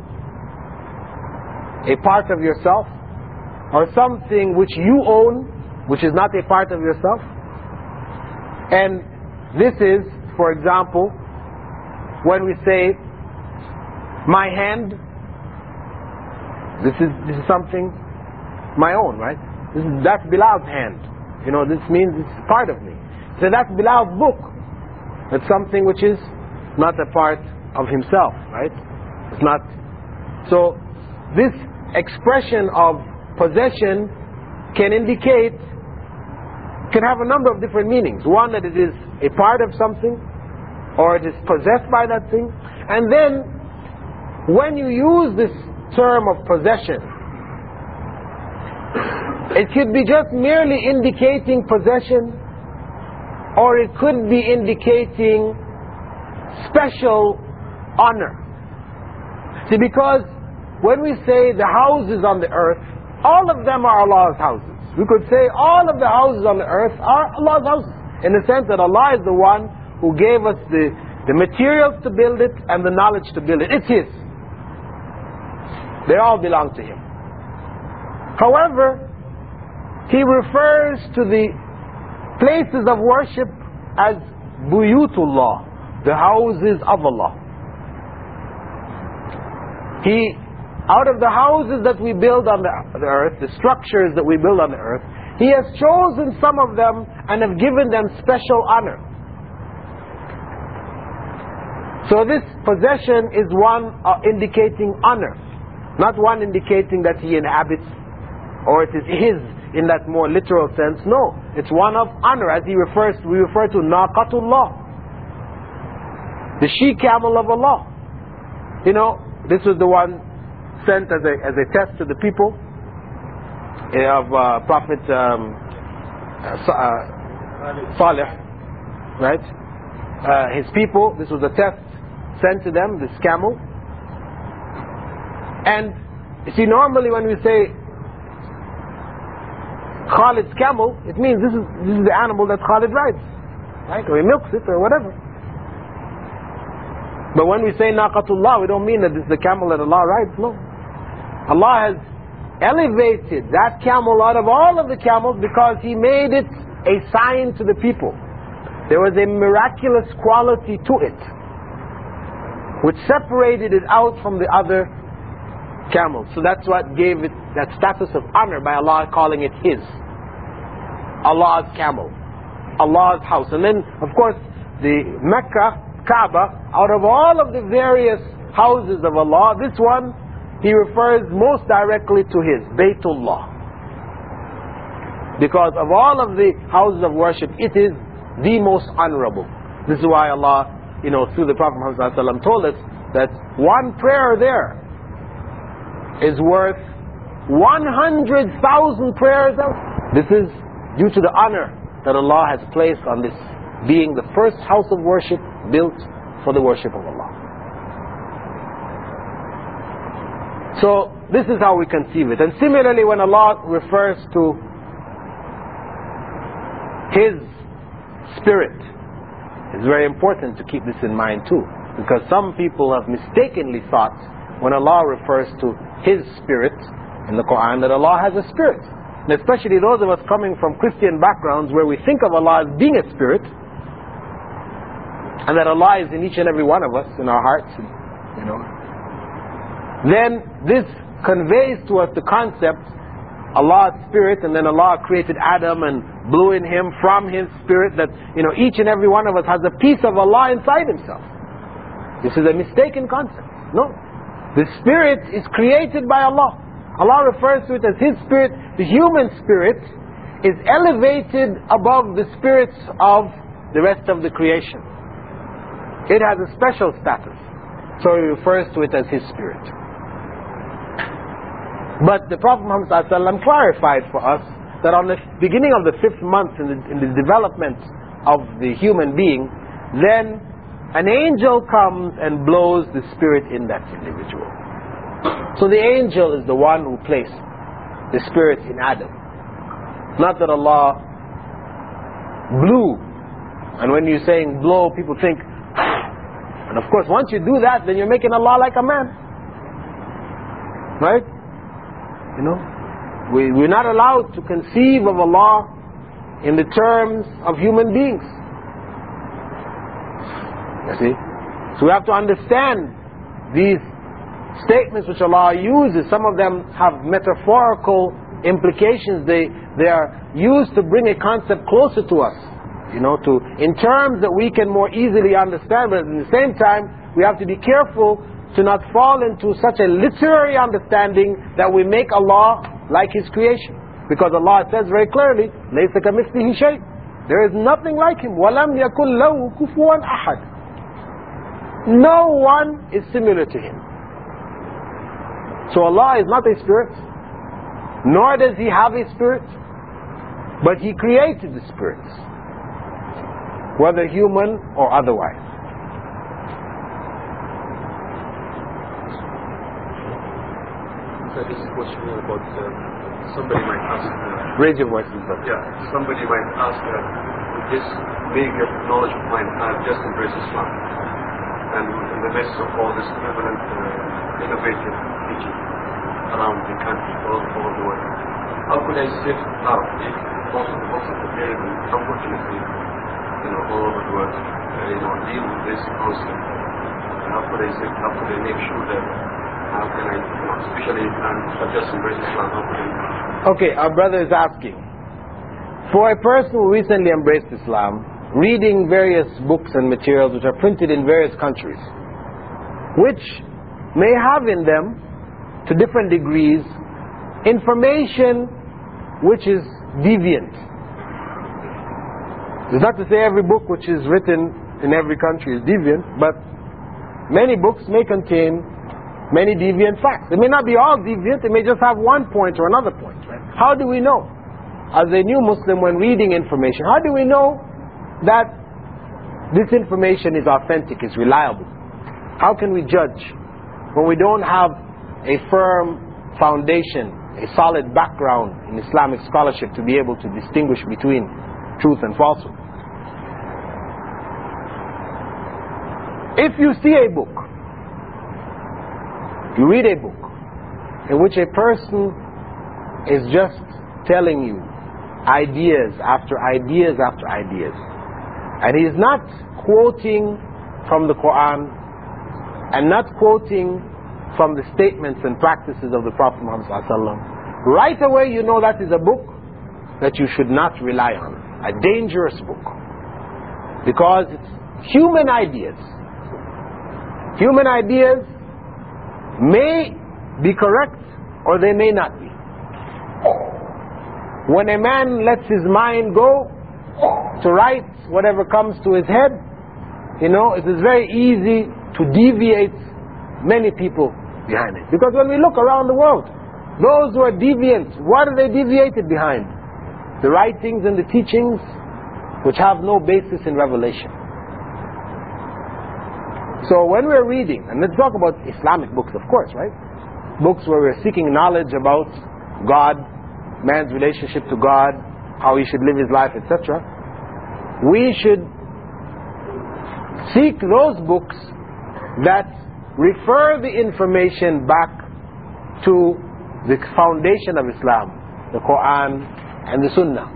a part of yourself, or something which you own, which is not a part of yourself. And this is, for example, when we say My hand, this is something my own, right? That's Bilal's hand. You know, this means it's part of me. So that's Bilal's book. It's something which is not a part of himself, right? It's not. So this expression of possession can have a number of different meanings. One, that it is a part of something, or it is possessed by that thing. And then, when you use this term of possession, it could be just merely indicating possession, or it could be indicating special honor. See, because when we say the houses on the earth, all of them are Allah's houses. We could say all of the houses on the earth are Allah's houses, in the sense that Allah is the one who gave us the materials to build it and the knowledge to build it. It's His. They all belong to Him. However, He refers to the places of worship as Buyutullah, the houses of Allah. Out of the houses that we build on the earth, the structures that we build on the earth, He has chosen some of them and have given them special honor. So this possession is one indicating honor, not one indicating that He inhabits, or it is His in that more literal sense. No, it's one of honor, as we refer to Naqatullah, the she-camel of Allah. You know, this was the one sent as a test to the people of Prophet Salih, right? His people, this was a test sent to them, this camel. And you see, normally when we say Khalid's camel, it means this is the animal that Khalid rides, right? Or he milks it or whatever. But when we say Naqatullah, we don't mean that this is the camel that Allah rides, no. Allah has elevated that camel out of all of the camels because He made it a sign to the people. There was a miraculous quality to it, which separated it out from the other camels. So that's what gave it that status of honor, by Allah calling it His. Allah's camel, Allah's house. And then, of course, the Mecca, Kaaba, out of all of the various houses of Allah, this one, He refers most directly to His, Baytullah. Because of all of the houses of worship, it is the most honorable. This is why Allah, through the Prophet Muhammad ﷺ told us that one prayer there is worth 100,000 prayers else. This is due to the honor that Allah has placed on this being the first house of worship built for the worship of Allah. So this is how we conceive it. And similarly, when Allah refers to His Spirit, it's very important to keep this in mind too, because some people have mistakenly thought when Allah refers to His Spirit in the Quran that Allah has a spirit. And especially those of us coming from Christian backgrounds where we think of Allah as being a spirit, and that Allah is in each and every one of us, in our hearts, then this conveys to us the concept, Allah's spirit, and then Allah created Adam and blew in him from His spirit, that each and every one of us has a piece of Allah inside himself. This is a mistaken concept. No. The spirit is created by Allah. Allah refers to it as His spirit. The human spirit is elevated above the spirits of the rest of the creation. It has a special status. So He refers to it as His spirit. But the Prophet Muhammad ﷺ clarified for us that on the beginning of the 5th month in the development of the human being, then an angel comes and blows the spirit in that individual. So the angel is the one who placed the spirit in Adam. Not that Allah blew. And when you're saying blow, people think, and of course once you do that, then you're making Allah like a man. Right? We're not allowed to conceive of Allah in the terms of human beings. You see? So we have to understand these statements which Allah uses, some of them have metaphorical implications. They are used to bring a concept closer to us, in terms that we can more easily understand. But at the same time, we have to be careful to not fall into such a literary understanding that we make Allah like His creation. Because Allah says very clearly, لَيْسَ كَمِثْلِهِ شَيْءٍ, there is nothing like Him. وَلَمْ يَكُنْ لَهُ كُفُوًا أَحَدٍ, no one is similar to Him. So Allah is not a spirit, nor does He have a spirit, but He created the spirits, whether human or otherwise. So this is a question about somebody might ask. Raise your voice, brother. Yeah, somebody might ask, with this big knowledge of mine, I've just embraced Islam, and in the midst of all this prevalent, innovative teaching around the country, all over the world, how could I sift out if most of the books are prepared, and unfortunately, all over the world, deal with this concept? And how could I sift? How could I make sure that? How can I, especially if I've just embraced Islam, how can I? Okay, our brother is asking, for a person who recently embraced Islam, reading various books and materials which are printed in various countries, which may have in them, to different degrees, information which is deviant. It's not to say every book which is written in every country is deviant, but many books may contain many deviant facts. It may not be all deviant, it may just have one point or another point. Right? How do we know, as a new Muslim, when reading information, how do we know that this information is authentic, is reliable? How can we judge when we don't have a firm foundation, a solid background in Islamic scholarship to be able to distinguish between truth and falsehood? If you see a book, you read a book in which a person is just telling you ideas after ideas after ideas, and he is not quoting from the Quran and not quoting from the statements and practices of the Prophet Muhammad ﷺ, right away you know that is a book that you should not rely on, a dangerous book, because it's human ideas. Human ideas may be correct or they may not be. When a man lets his mind go to write whatever comes to his head, it is very easy to deviate many people behind it. Because when we look around the world, those who are deviant, what are they deviated behind? The writings and the teachings which have no basis in revelation. So when we're reading, and let's talk about Islamic books, of course, right? Books where we're seeking knowledge about God, man's relationship to God, how he should live his life, etc. We should seek those books that refer the information back to the foundation of Islam, the Quran and the Sunnah.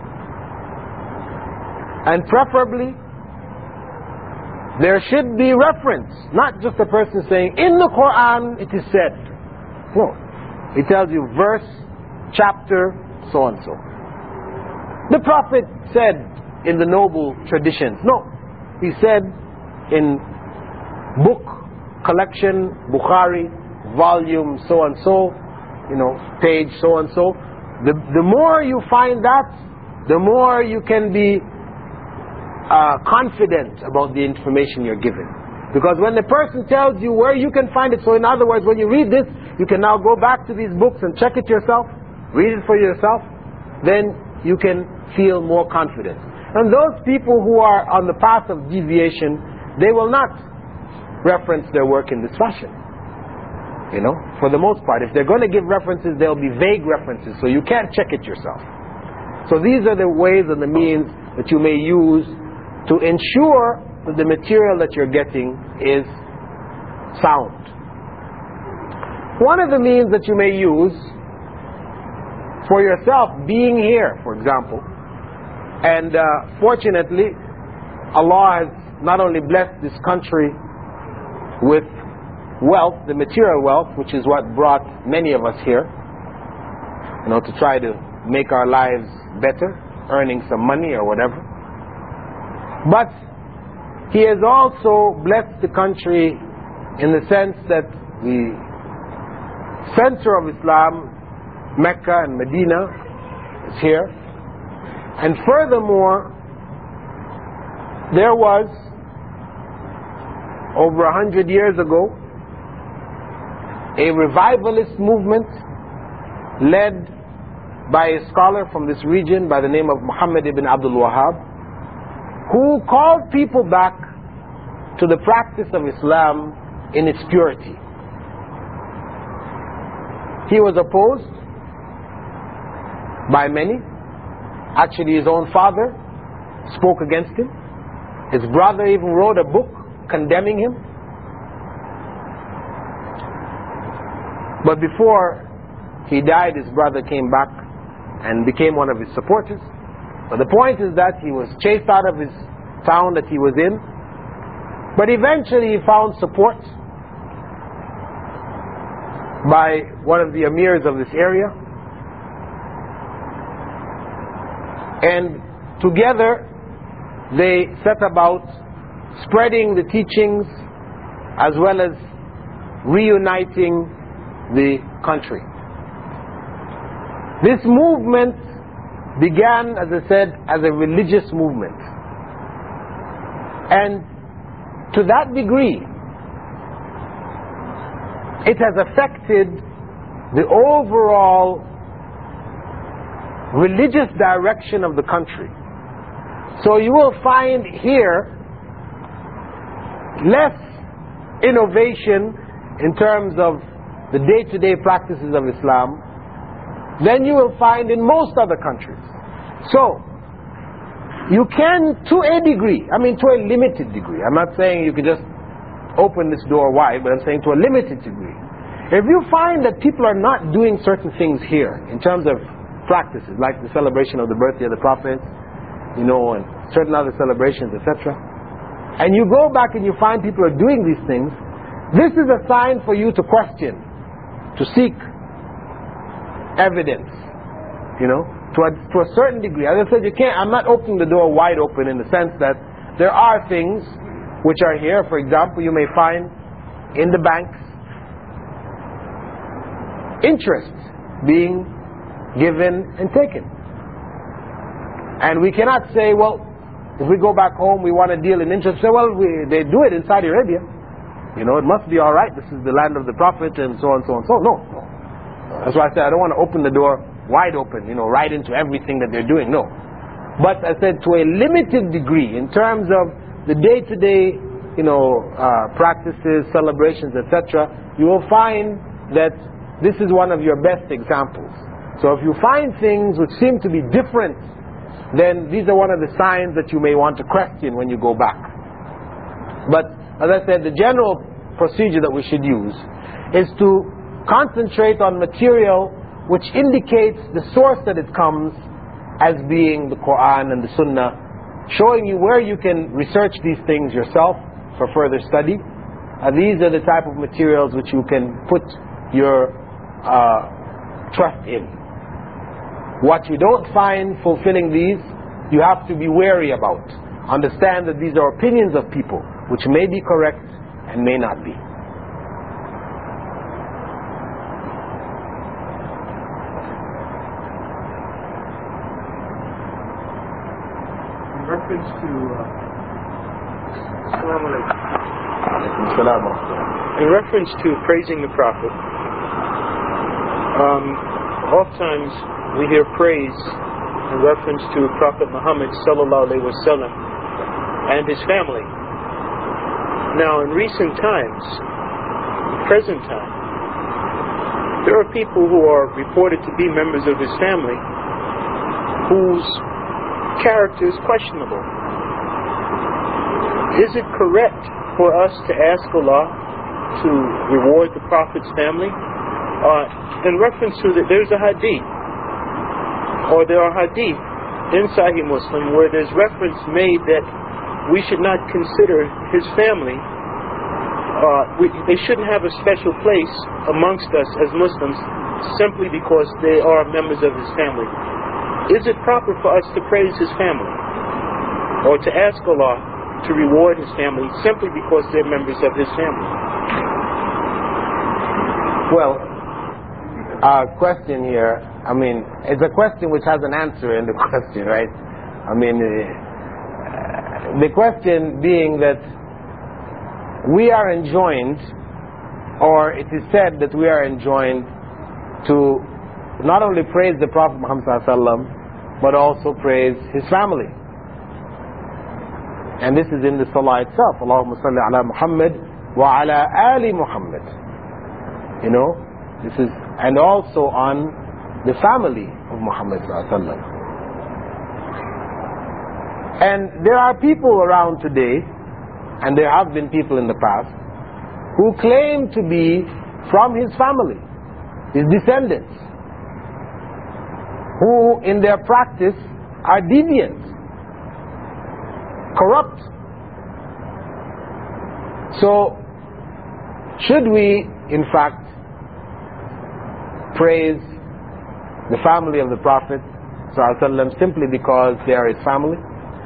And preferably, there should be reference, not just a person saying, in the Quran it is said. No. It tells you verse, chapter, so and so. The Prophet said in the noble traditions. No. He said in book collection, Bukhari, volume so and so, page so and so. The more you find that, the more you can be confident about the information you're given. Because when the person tells you where you can find it, so in other words, when you read this, you can now go back to these books and check it yourself, read it for yourself, then you can feel more confident. And those people who are on the path of deviation, they will not reference their work in this fashion. For the most part, if they're going to give references, they'll be vague references, so you can't check it yourself. So these are the ways and the means that you may use to ensure that the material that you're getting is sound. One of the means that you may use for yourself, being here, for example, and fortunately, Allah has not only blessed this country with wealth, the material wealth, which is what brought many of us here, to try to make our lives better, earning some money or whatever. But he has also blessed the country in the sense that the center of Islam, Mecca and Medina, is here. And furthermore, there was, over 100 years ago, a revivalist movement led by a scholar from this region by the name of Muhammad ibn Abdul Wahhab, who called people back to the practice of Islam in its purity. He was opposed by many. Actually, his own father spoke against him. His brother even wrote a book condemning him. But before he died, his brother came back and became one of his supporters. But the point is that he was chased out of his town that he was in. But eventually he found support by one of the emirs of this area. And together they set about spreading the teachings as well as reuniting the country. This movement began, as I said, as a religious movement. And to that degree, it has affected the overall religious direction of the country. So you will find here less innovation in terms of the day-to-day practices of Islam than you will find in most other countries. So you can, to a degree, to a limited degree, I'm not saying you could just open this door wide, but I'm saying to a limited degree. If you find that people are not doing certain things here in terms of practices, like the celebration of the birthday of the Prophet, and certain other celebrations, etc., and you go back and you find people are doing these things, this is a sign for you to question, to seek evidence, to a certain degree. As I said, I'm not opening the door wide open in the sense that there are things which are here. For example, you may find in the banks interest being given and taken. And we cannot say, well, if we go back home, we want to deal in interest. Say, well, they do it in Saudi Arabia. It must be all right. This is the land of the Prophet and so on, so on, so on. No. That's why I said I don't want to open the door wide open, right into everything that they're doing. No. But I said to a limited degree, in terms of the day-to-day, practices, celebrations, etc., you will find that this is one of your best examples. So if you find things which seem to be different, then these are one of the signs that you may want to question when you go back. But as I said, the general procedure that we should use is to concentrate on material which indicates the source that it comes as being the Quran and the Sunnah, showing you where you can research these things yourself for further study. These are the type of materials which you can put your trust in. What you don't find fulfilling these, you have to be wary about. Understand that these are opinions of people which may be correct and may not be. In reference to in reference to praising the Prophet, oftentimes we hear praise in reference to Prophet Muhammad sallallahu alaihi wasallam and his family. Now, in recent times, present time, there are people who are reported to be members of his family whose character is questionable. Is it correct for us to ask Allah to reward the Prophet's family? In reference to that, there's a hadith, or there are hadith in Sahih Muslim where there's reference made that we should not consider his family they shouldn't have a special place amongst us as Muslims simply because they are members of his family. Is it proper for us to praise his family or to ask Allah to reward his family simply because they're members of his family? Well, our question here, I mean, it's a question which has an answer in the question, right? I mean, the question being that we are enjoined, or it is said that we are enjoined to not only praise the Prophet Muhammad ﷺ, but also praise his family. And this is in the Salah itself. Allahumma salli ala Muhammad wa ala ali Muhammad. You know, this is, and also on the family of Muhammad ﷺ. And there are people around today, and there have been people in the past, who claim to be from his family, his descendants, who in their practice are deviant, corrupt. So, should we, in fact, praise the family of the Prophet ﷺ simply because they are his family?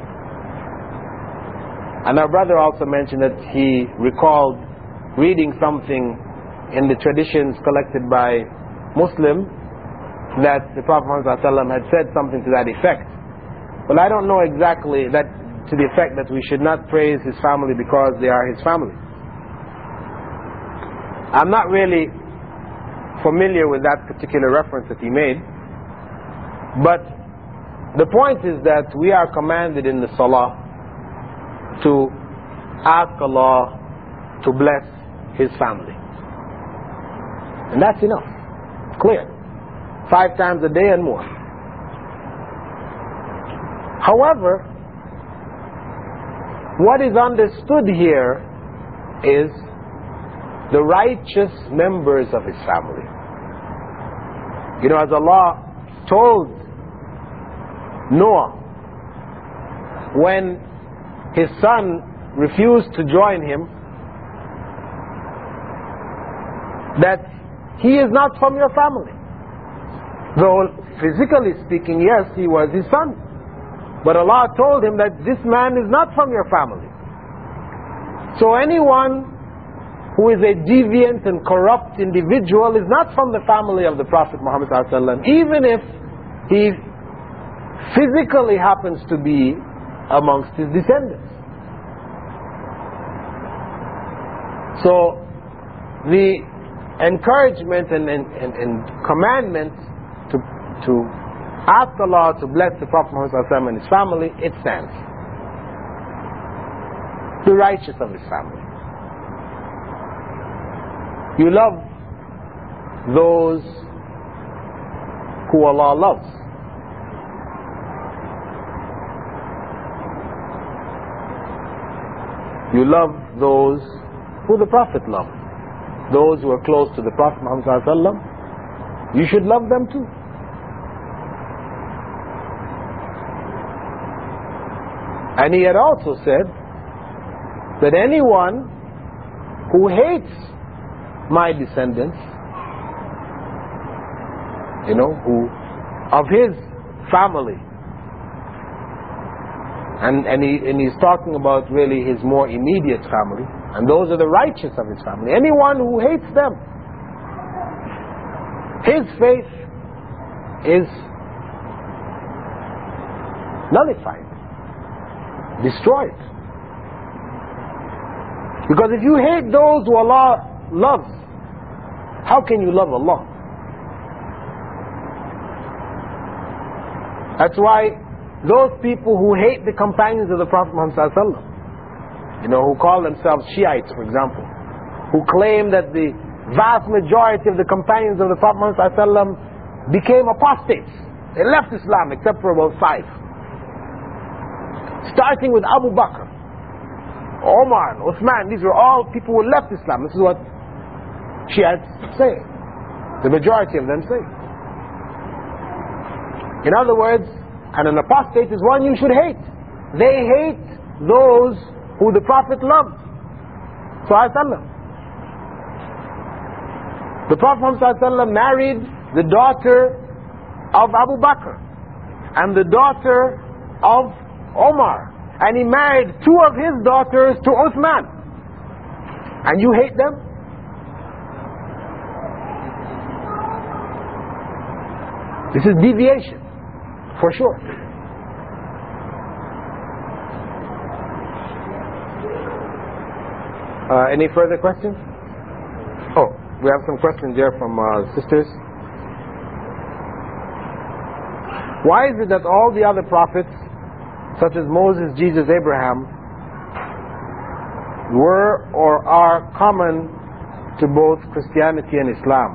And our brother also mentioned that he recalled reading something in the traditions collected by Muslims that the Prophet Muhammad ﷺ had said something to that effect. Well, I don't know exactly that to the effect that we should not praise his family because they are his family. I'm not really familiar with that particular reference that he made, but the point is that we are commanded in the Salah to ask Allah to bless his family. And that's enough. Clear. 5 times a day and more. However, what is understood here is the righteous members of his family. You know, as Allah told Noah when his son refused to join him, that he is not from your family. Though physically speaking, yes, he was his son, but Allah told him that this man is not from your family. So anyone who is a deviant and corrupt individual is not from the family of the Prophet Muhammad ﷺ, even if he physically happens to be amongst his descendants. So the encouragement and commandment to ask Allah to bless the Prophet Muhammad ﷺ and his family, it stands. The righteous of his family. You love those who Allah loves. You love those who the Prophet loved. Those who are close to the Prophet Muhammad ﷺ, you should love them too. And he had also said that anyone who hates my descendants, you know, who of his family, and he's talking about really his more immediate family, and those are the righteous of his family. Anyone who hates them, his faith is nullified, destroyed. Because if you hate those who Allah loves, how can you love Allah? That's why those people who hate the companions of the Prophet Muhammad ﷺ, you know, who call themselves Shiites, for example, who claim that the vast majority of the companions of the Prophet Muhammad ﷺ became apostates. They left Islam except for about 5. Starting with Abu Bakr, Omar, Uthman, these were all people who left Islam. This is what Shiites say. The majority of them say. In other words, and an apostate is one you should hate. They hate those who the Prophet loved. So The Prophet ﷺ married the daughter of Abu Bakr and the daughter of Omar, and he married two of his daughters to Uthman, and you hate them? This is deviation, for sure. Any further questions? Oh, we have some questions here from sisters. Why is it that all the other prophets, such as Moses, Jesus, Abraham, were or are common to both Christianity and Islam?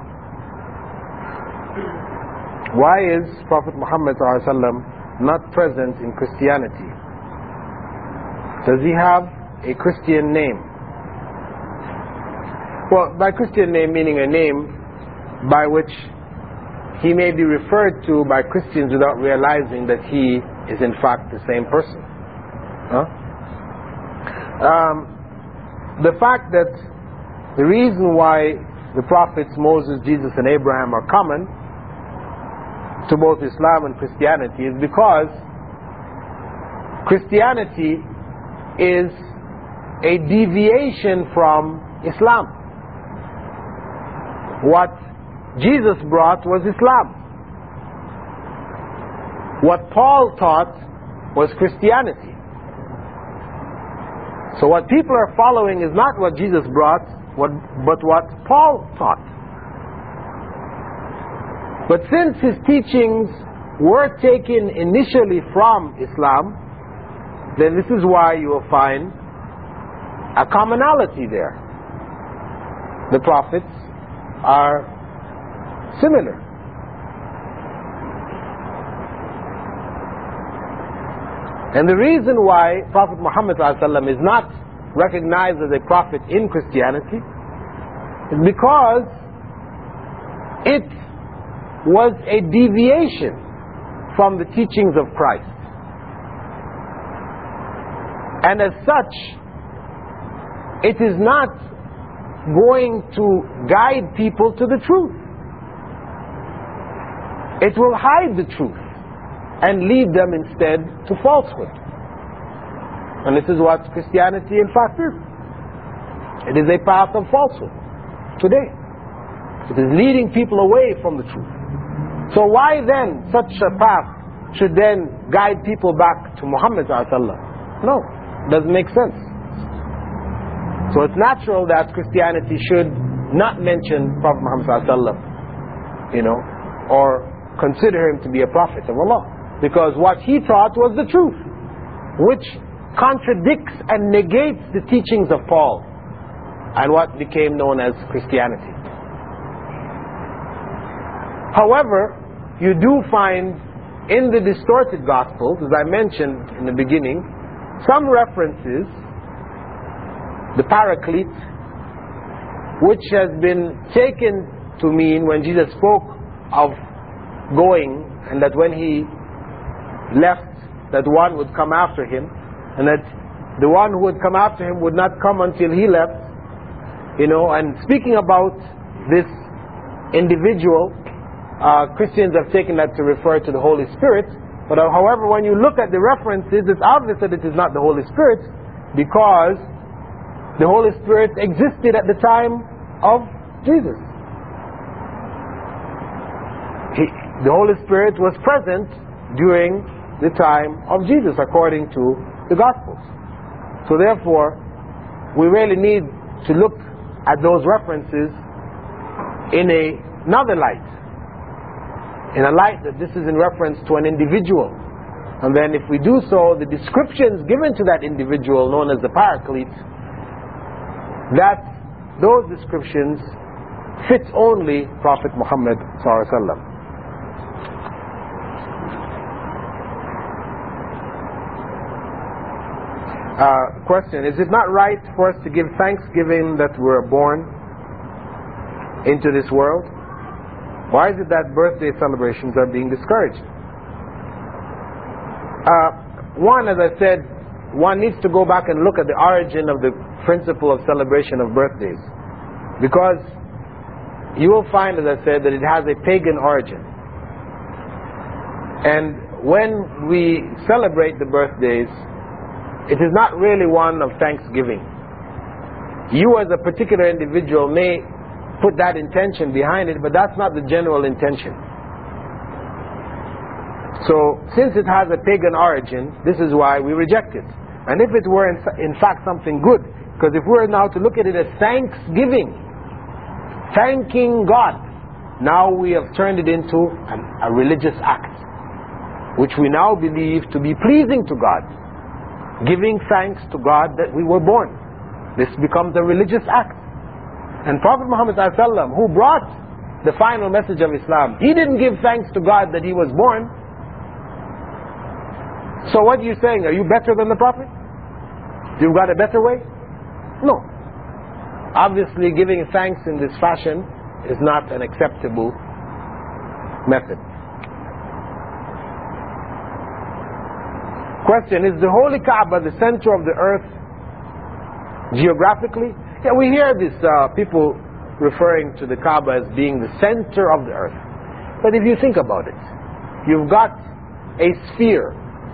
Why is Prophet Muhammad ﷺ not present in Christianity? Does he have a Christian name? Well, by Christian name meaning a name by which he may be referred to by Christians without realizing that he is in fact the same person. The fact that the reason why the prophets Moses, Jesus and Abraham are common to both Islam and Christianity is because Christianity is a deviation from Islam. What Jesus brought was Islam. What Paul taught was Christianity. So what people are following is not what Jesus brought, but what Paul taught. But since his teachings were taken initially from Islam, then this is why you will find a commonality there. The prophets are similar. And the reason why Prophet Muhammad ﷺ is not recognized as a prophet in Christianity is because it was a deviation from the teachings of Christ. And as such, it is not going to guide people to the truth. It will hide the truth and lead them instead to falsehood. And this is what Christianity in fact is. It is a path of falsehood today. It is leading people away from the truth. So why then such a path should then guide people back to Muhammad ﷺ? No, it doesn't make sense. So it's natural that Christianity should not mention Prophet Muhammad ﷺ, or consider him to be a prophet of Allah, because what he taught was the truth, which contradicts and negates the teachings of Paul and what became known as Christianity. However, you do find in the distorted Gospels, as I mentioned in the beginning, some references, the Paraclete, which has been taken to mean when Jesus spoke of going, and that when he left, that one would come after him, and that the one who would come after him would not come until he left, and speaking about this individual, Christians have taken that to refer to the Holy Spirit. But however, when you look at the references, it's obvious that it is not the Holy Spirit, because the Holy Spirit existed at the time of Jesus. The Holy Spirit was present during the time of Jesus, according to the Gospels. So therefore, we really need to look at those references in another light, in a light that this is in reference to an individual. And then if we do so, the descriptions given to that individual, known as the Paraclete, that those descriptions fit only Prophet Muhammad ﷺ. Question: is it not right for us to give thanksgiving that we were born into this world? Why is it that birthday celebrations are being discouraged? One, as I said, one needs to go back and look at the origin of the principle of celebration of birthdays, because you will find, as I said, that it has a pagan origin. And when we celebrate the birthdays, it is not really one of thanksgiving. You as a particular individual may put that intention behind it, but that's not the general intention. So, since it has a pagan origin, this is why we reject it. And if it were in fact something good, because if we were now to look at it as thanksgiving, thanking God, now we have turned it into a religious act, which we now believe to be pleasing to God, giving thanks to God that we were born. This becomes a religious act. And Prophet Muhammad ﷺ, who brought the final message of Islam, he didn't give thanks to God that he was born. So what are you saying? Are you better than the Prophet? You've got a better way? No. Obviously, giving thanks in this fashion is not an acceptable method. Question, is the Holy Kaaba the center of the earth geographically? Yeah, we hear this, people referring to the Kaaba as being the center of the earth. But if you think about it, you've got a sphere.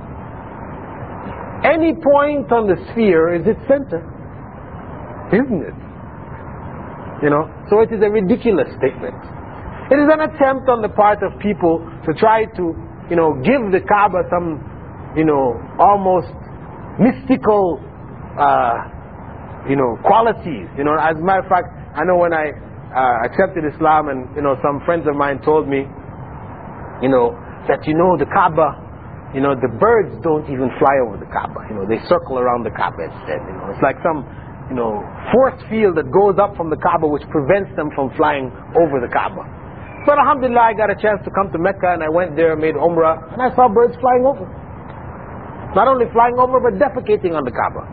Any point on the sphere is its center, isn't it? You know, so it is a ridiculous statement. It is an attempt on the part of people to try to, give the Kaaba some, almost mystical, qualities. As a matter of fact, I know when I accepted Islam, and some friends of mine told me, that the Kaaba, the birds don't even fly over the Kaaba. They circle around the Kaaba instead. It's like some, force field that goes up from the Kaaba which prevents them from flying over the Kaaba. But alhamdulillah, I got a chance to come to Mecca, and I went there, made Umrah, and I saw birds flying over. Not only flying over, but defecating on the Kaaba.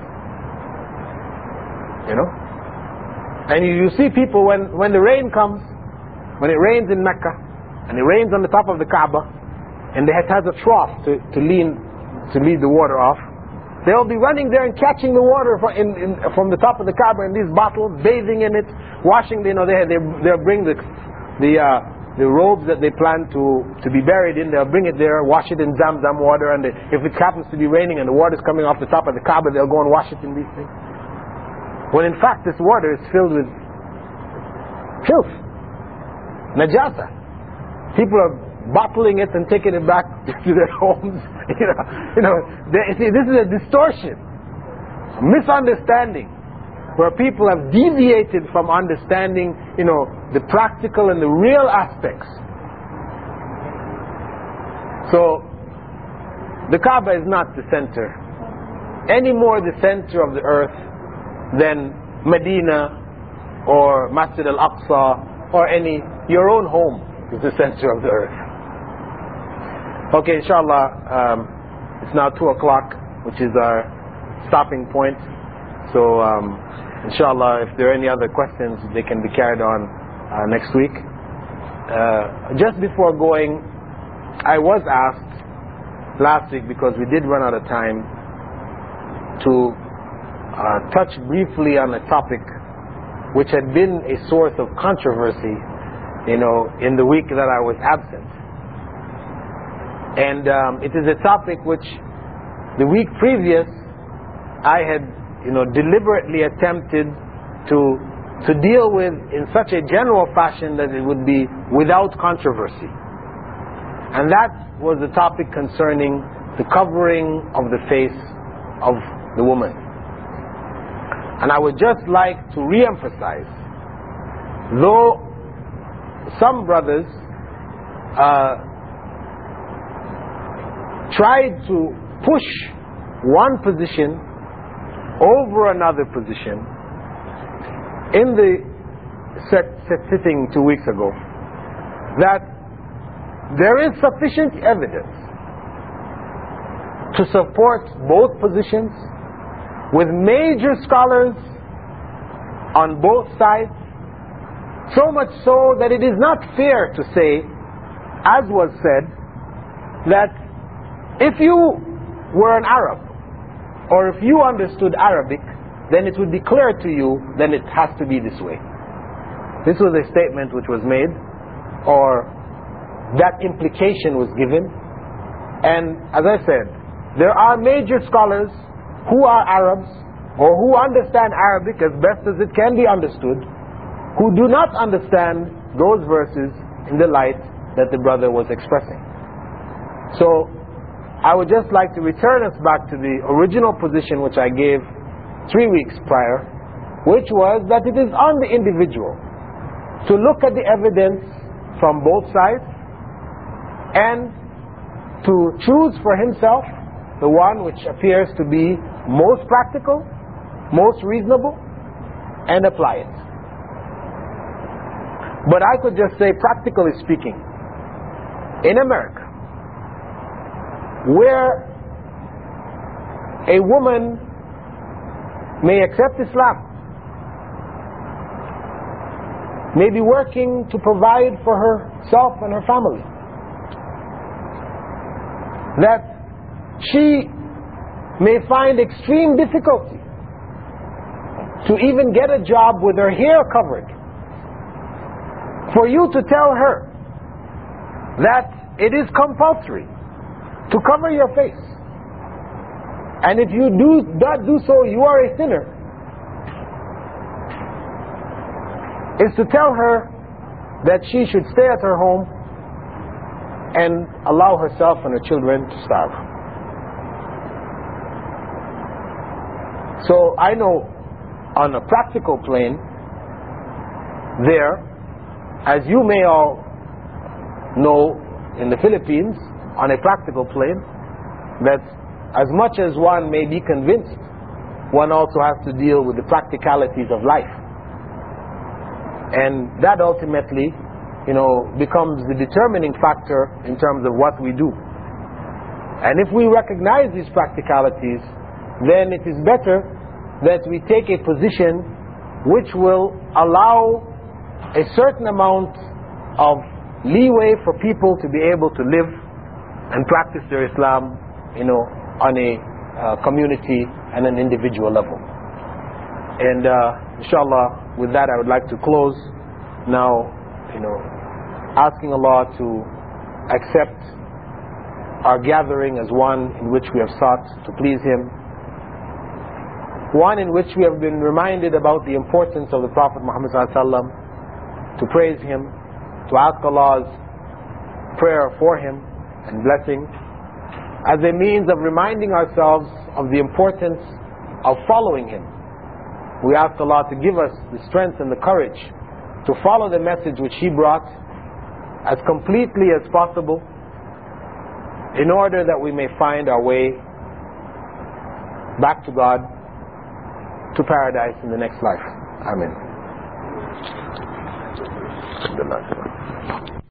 And you see people when the rain comes, when it rains in Mecca, and it rains on the top of the Kaaba, and it has a trough to lead the water off, they'll be running there and catching the water from the top of the Kaaba in these bottles, bathing in it, washing. They'll bring the robes that they plan to be buried in. They'll bring it there, wash it in Zamzam water, and if it happens to be raining and the water is coming off the top of the Kaaba, they'll go and wash it in these things. When in fact this water is filled with filth, najasa. People are bottling it and taking it back to their homes. This is a distortion, a misunderstanding, where people have deviated from understanding, the practical and the real aspects. So, the Kaaba is not the center, any more the center of the earth than Medina or Masjid al-Aqsa or your own home is the center of the earth. Okay, inshallah, it's now 2 o'clock, which is our stopping point. So, inshallah, if there are any other questions, they can be carried on next week. Just before going, I was asked last week, because we did run out of time, to touch briefly on a topic which had been a source of controversy, in the week that I was absent. And it is a topic which the week previous I had deliberately attempted to deal with in such a general fashion that it would be without controversy. And that was the topic concerning the covering of the face of the woman. And I would just like to re-emphasize, though some brothers tried to push one position over another position in the sitting 2 weeks ago, that there is sufficient evidence to support both positions, with major scholars on both sides, so much so that it is not fair to say, as was said, that if you were an Arab, or if you understood Arabic, then it would be clear to you that it has to be this way. This was a statement which was made, or that implication was given. And as I said, there are major scholars who are Arabs, or who understand Arabic as best as it can be understood, who do not understand those verses in the light that the brother was expressing. So I would just like to return us back to the original position which I gave 3 weeks prior, which was that it is on the individual to look at the evidence from both sides and to choose for himself the one which appears to be most practical, most reasonable, and apply it. But I could just say, practically speaking, in America, where a woman may accept Islam, may be working to provide for herself and her family, that she may find extreme difficulty to even get a job with her hair covered, for you to tell her that it is compulsory to cover your face, and if you do not do so, you are a sinner, is to tell her that she should stay at her home and allow herself and her children to starve. So I know on a practical plane there, as you may all know in the Philippines, on a practical plane, that as much as one may be convinced, one also has to deal with the practicalities of life. And that ultimately, becomes the determining factor in terms of what we do. And if we recognize these practicalities, then it is better that we take a position which will allow a certain amount of leeway for people to be able to live and practice their Islam, on a community and an individual level. And inshallah, with that I would like to close now, asking Allah to accept our gathering as one in which we have sought to please Him, one in which we have been reminded about the importance of the Prophet Muhammad ﷺ, to praise him, to ask Allah's prayer for him and blessing, as a means of reminding ourselves of the importance of following him. We ask Allah to give us the strength and the courage to follow the message which He brought as completely as possible, in order that we may find our way back to God, to paradise in the next life. Amen.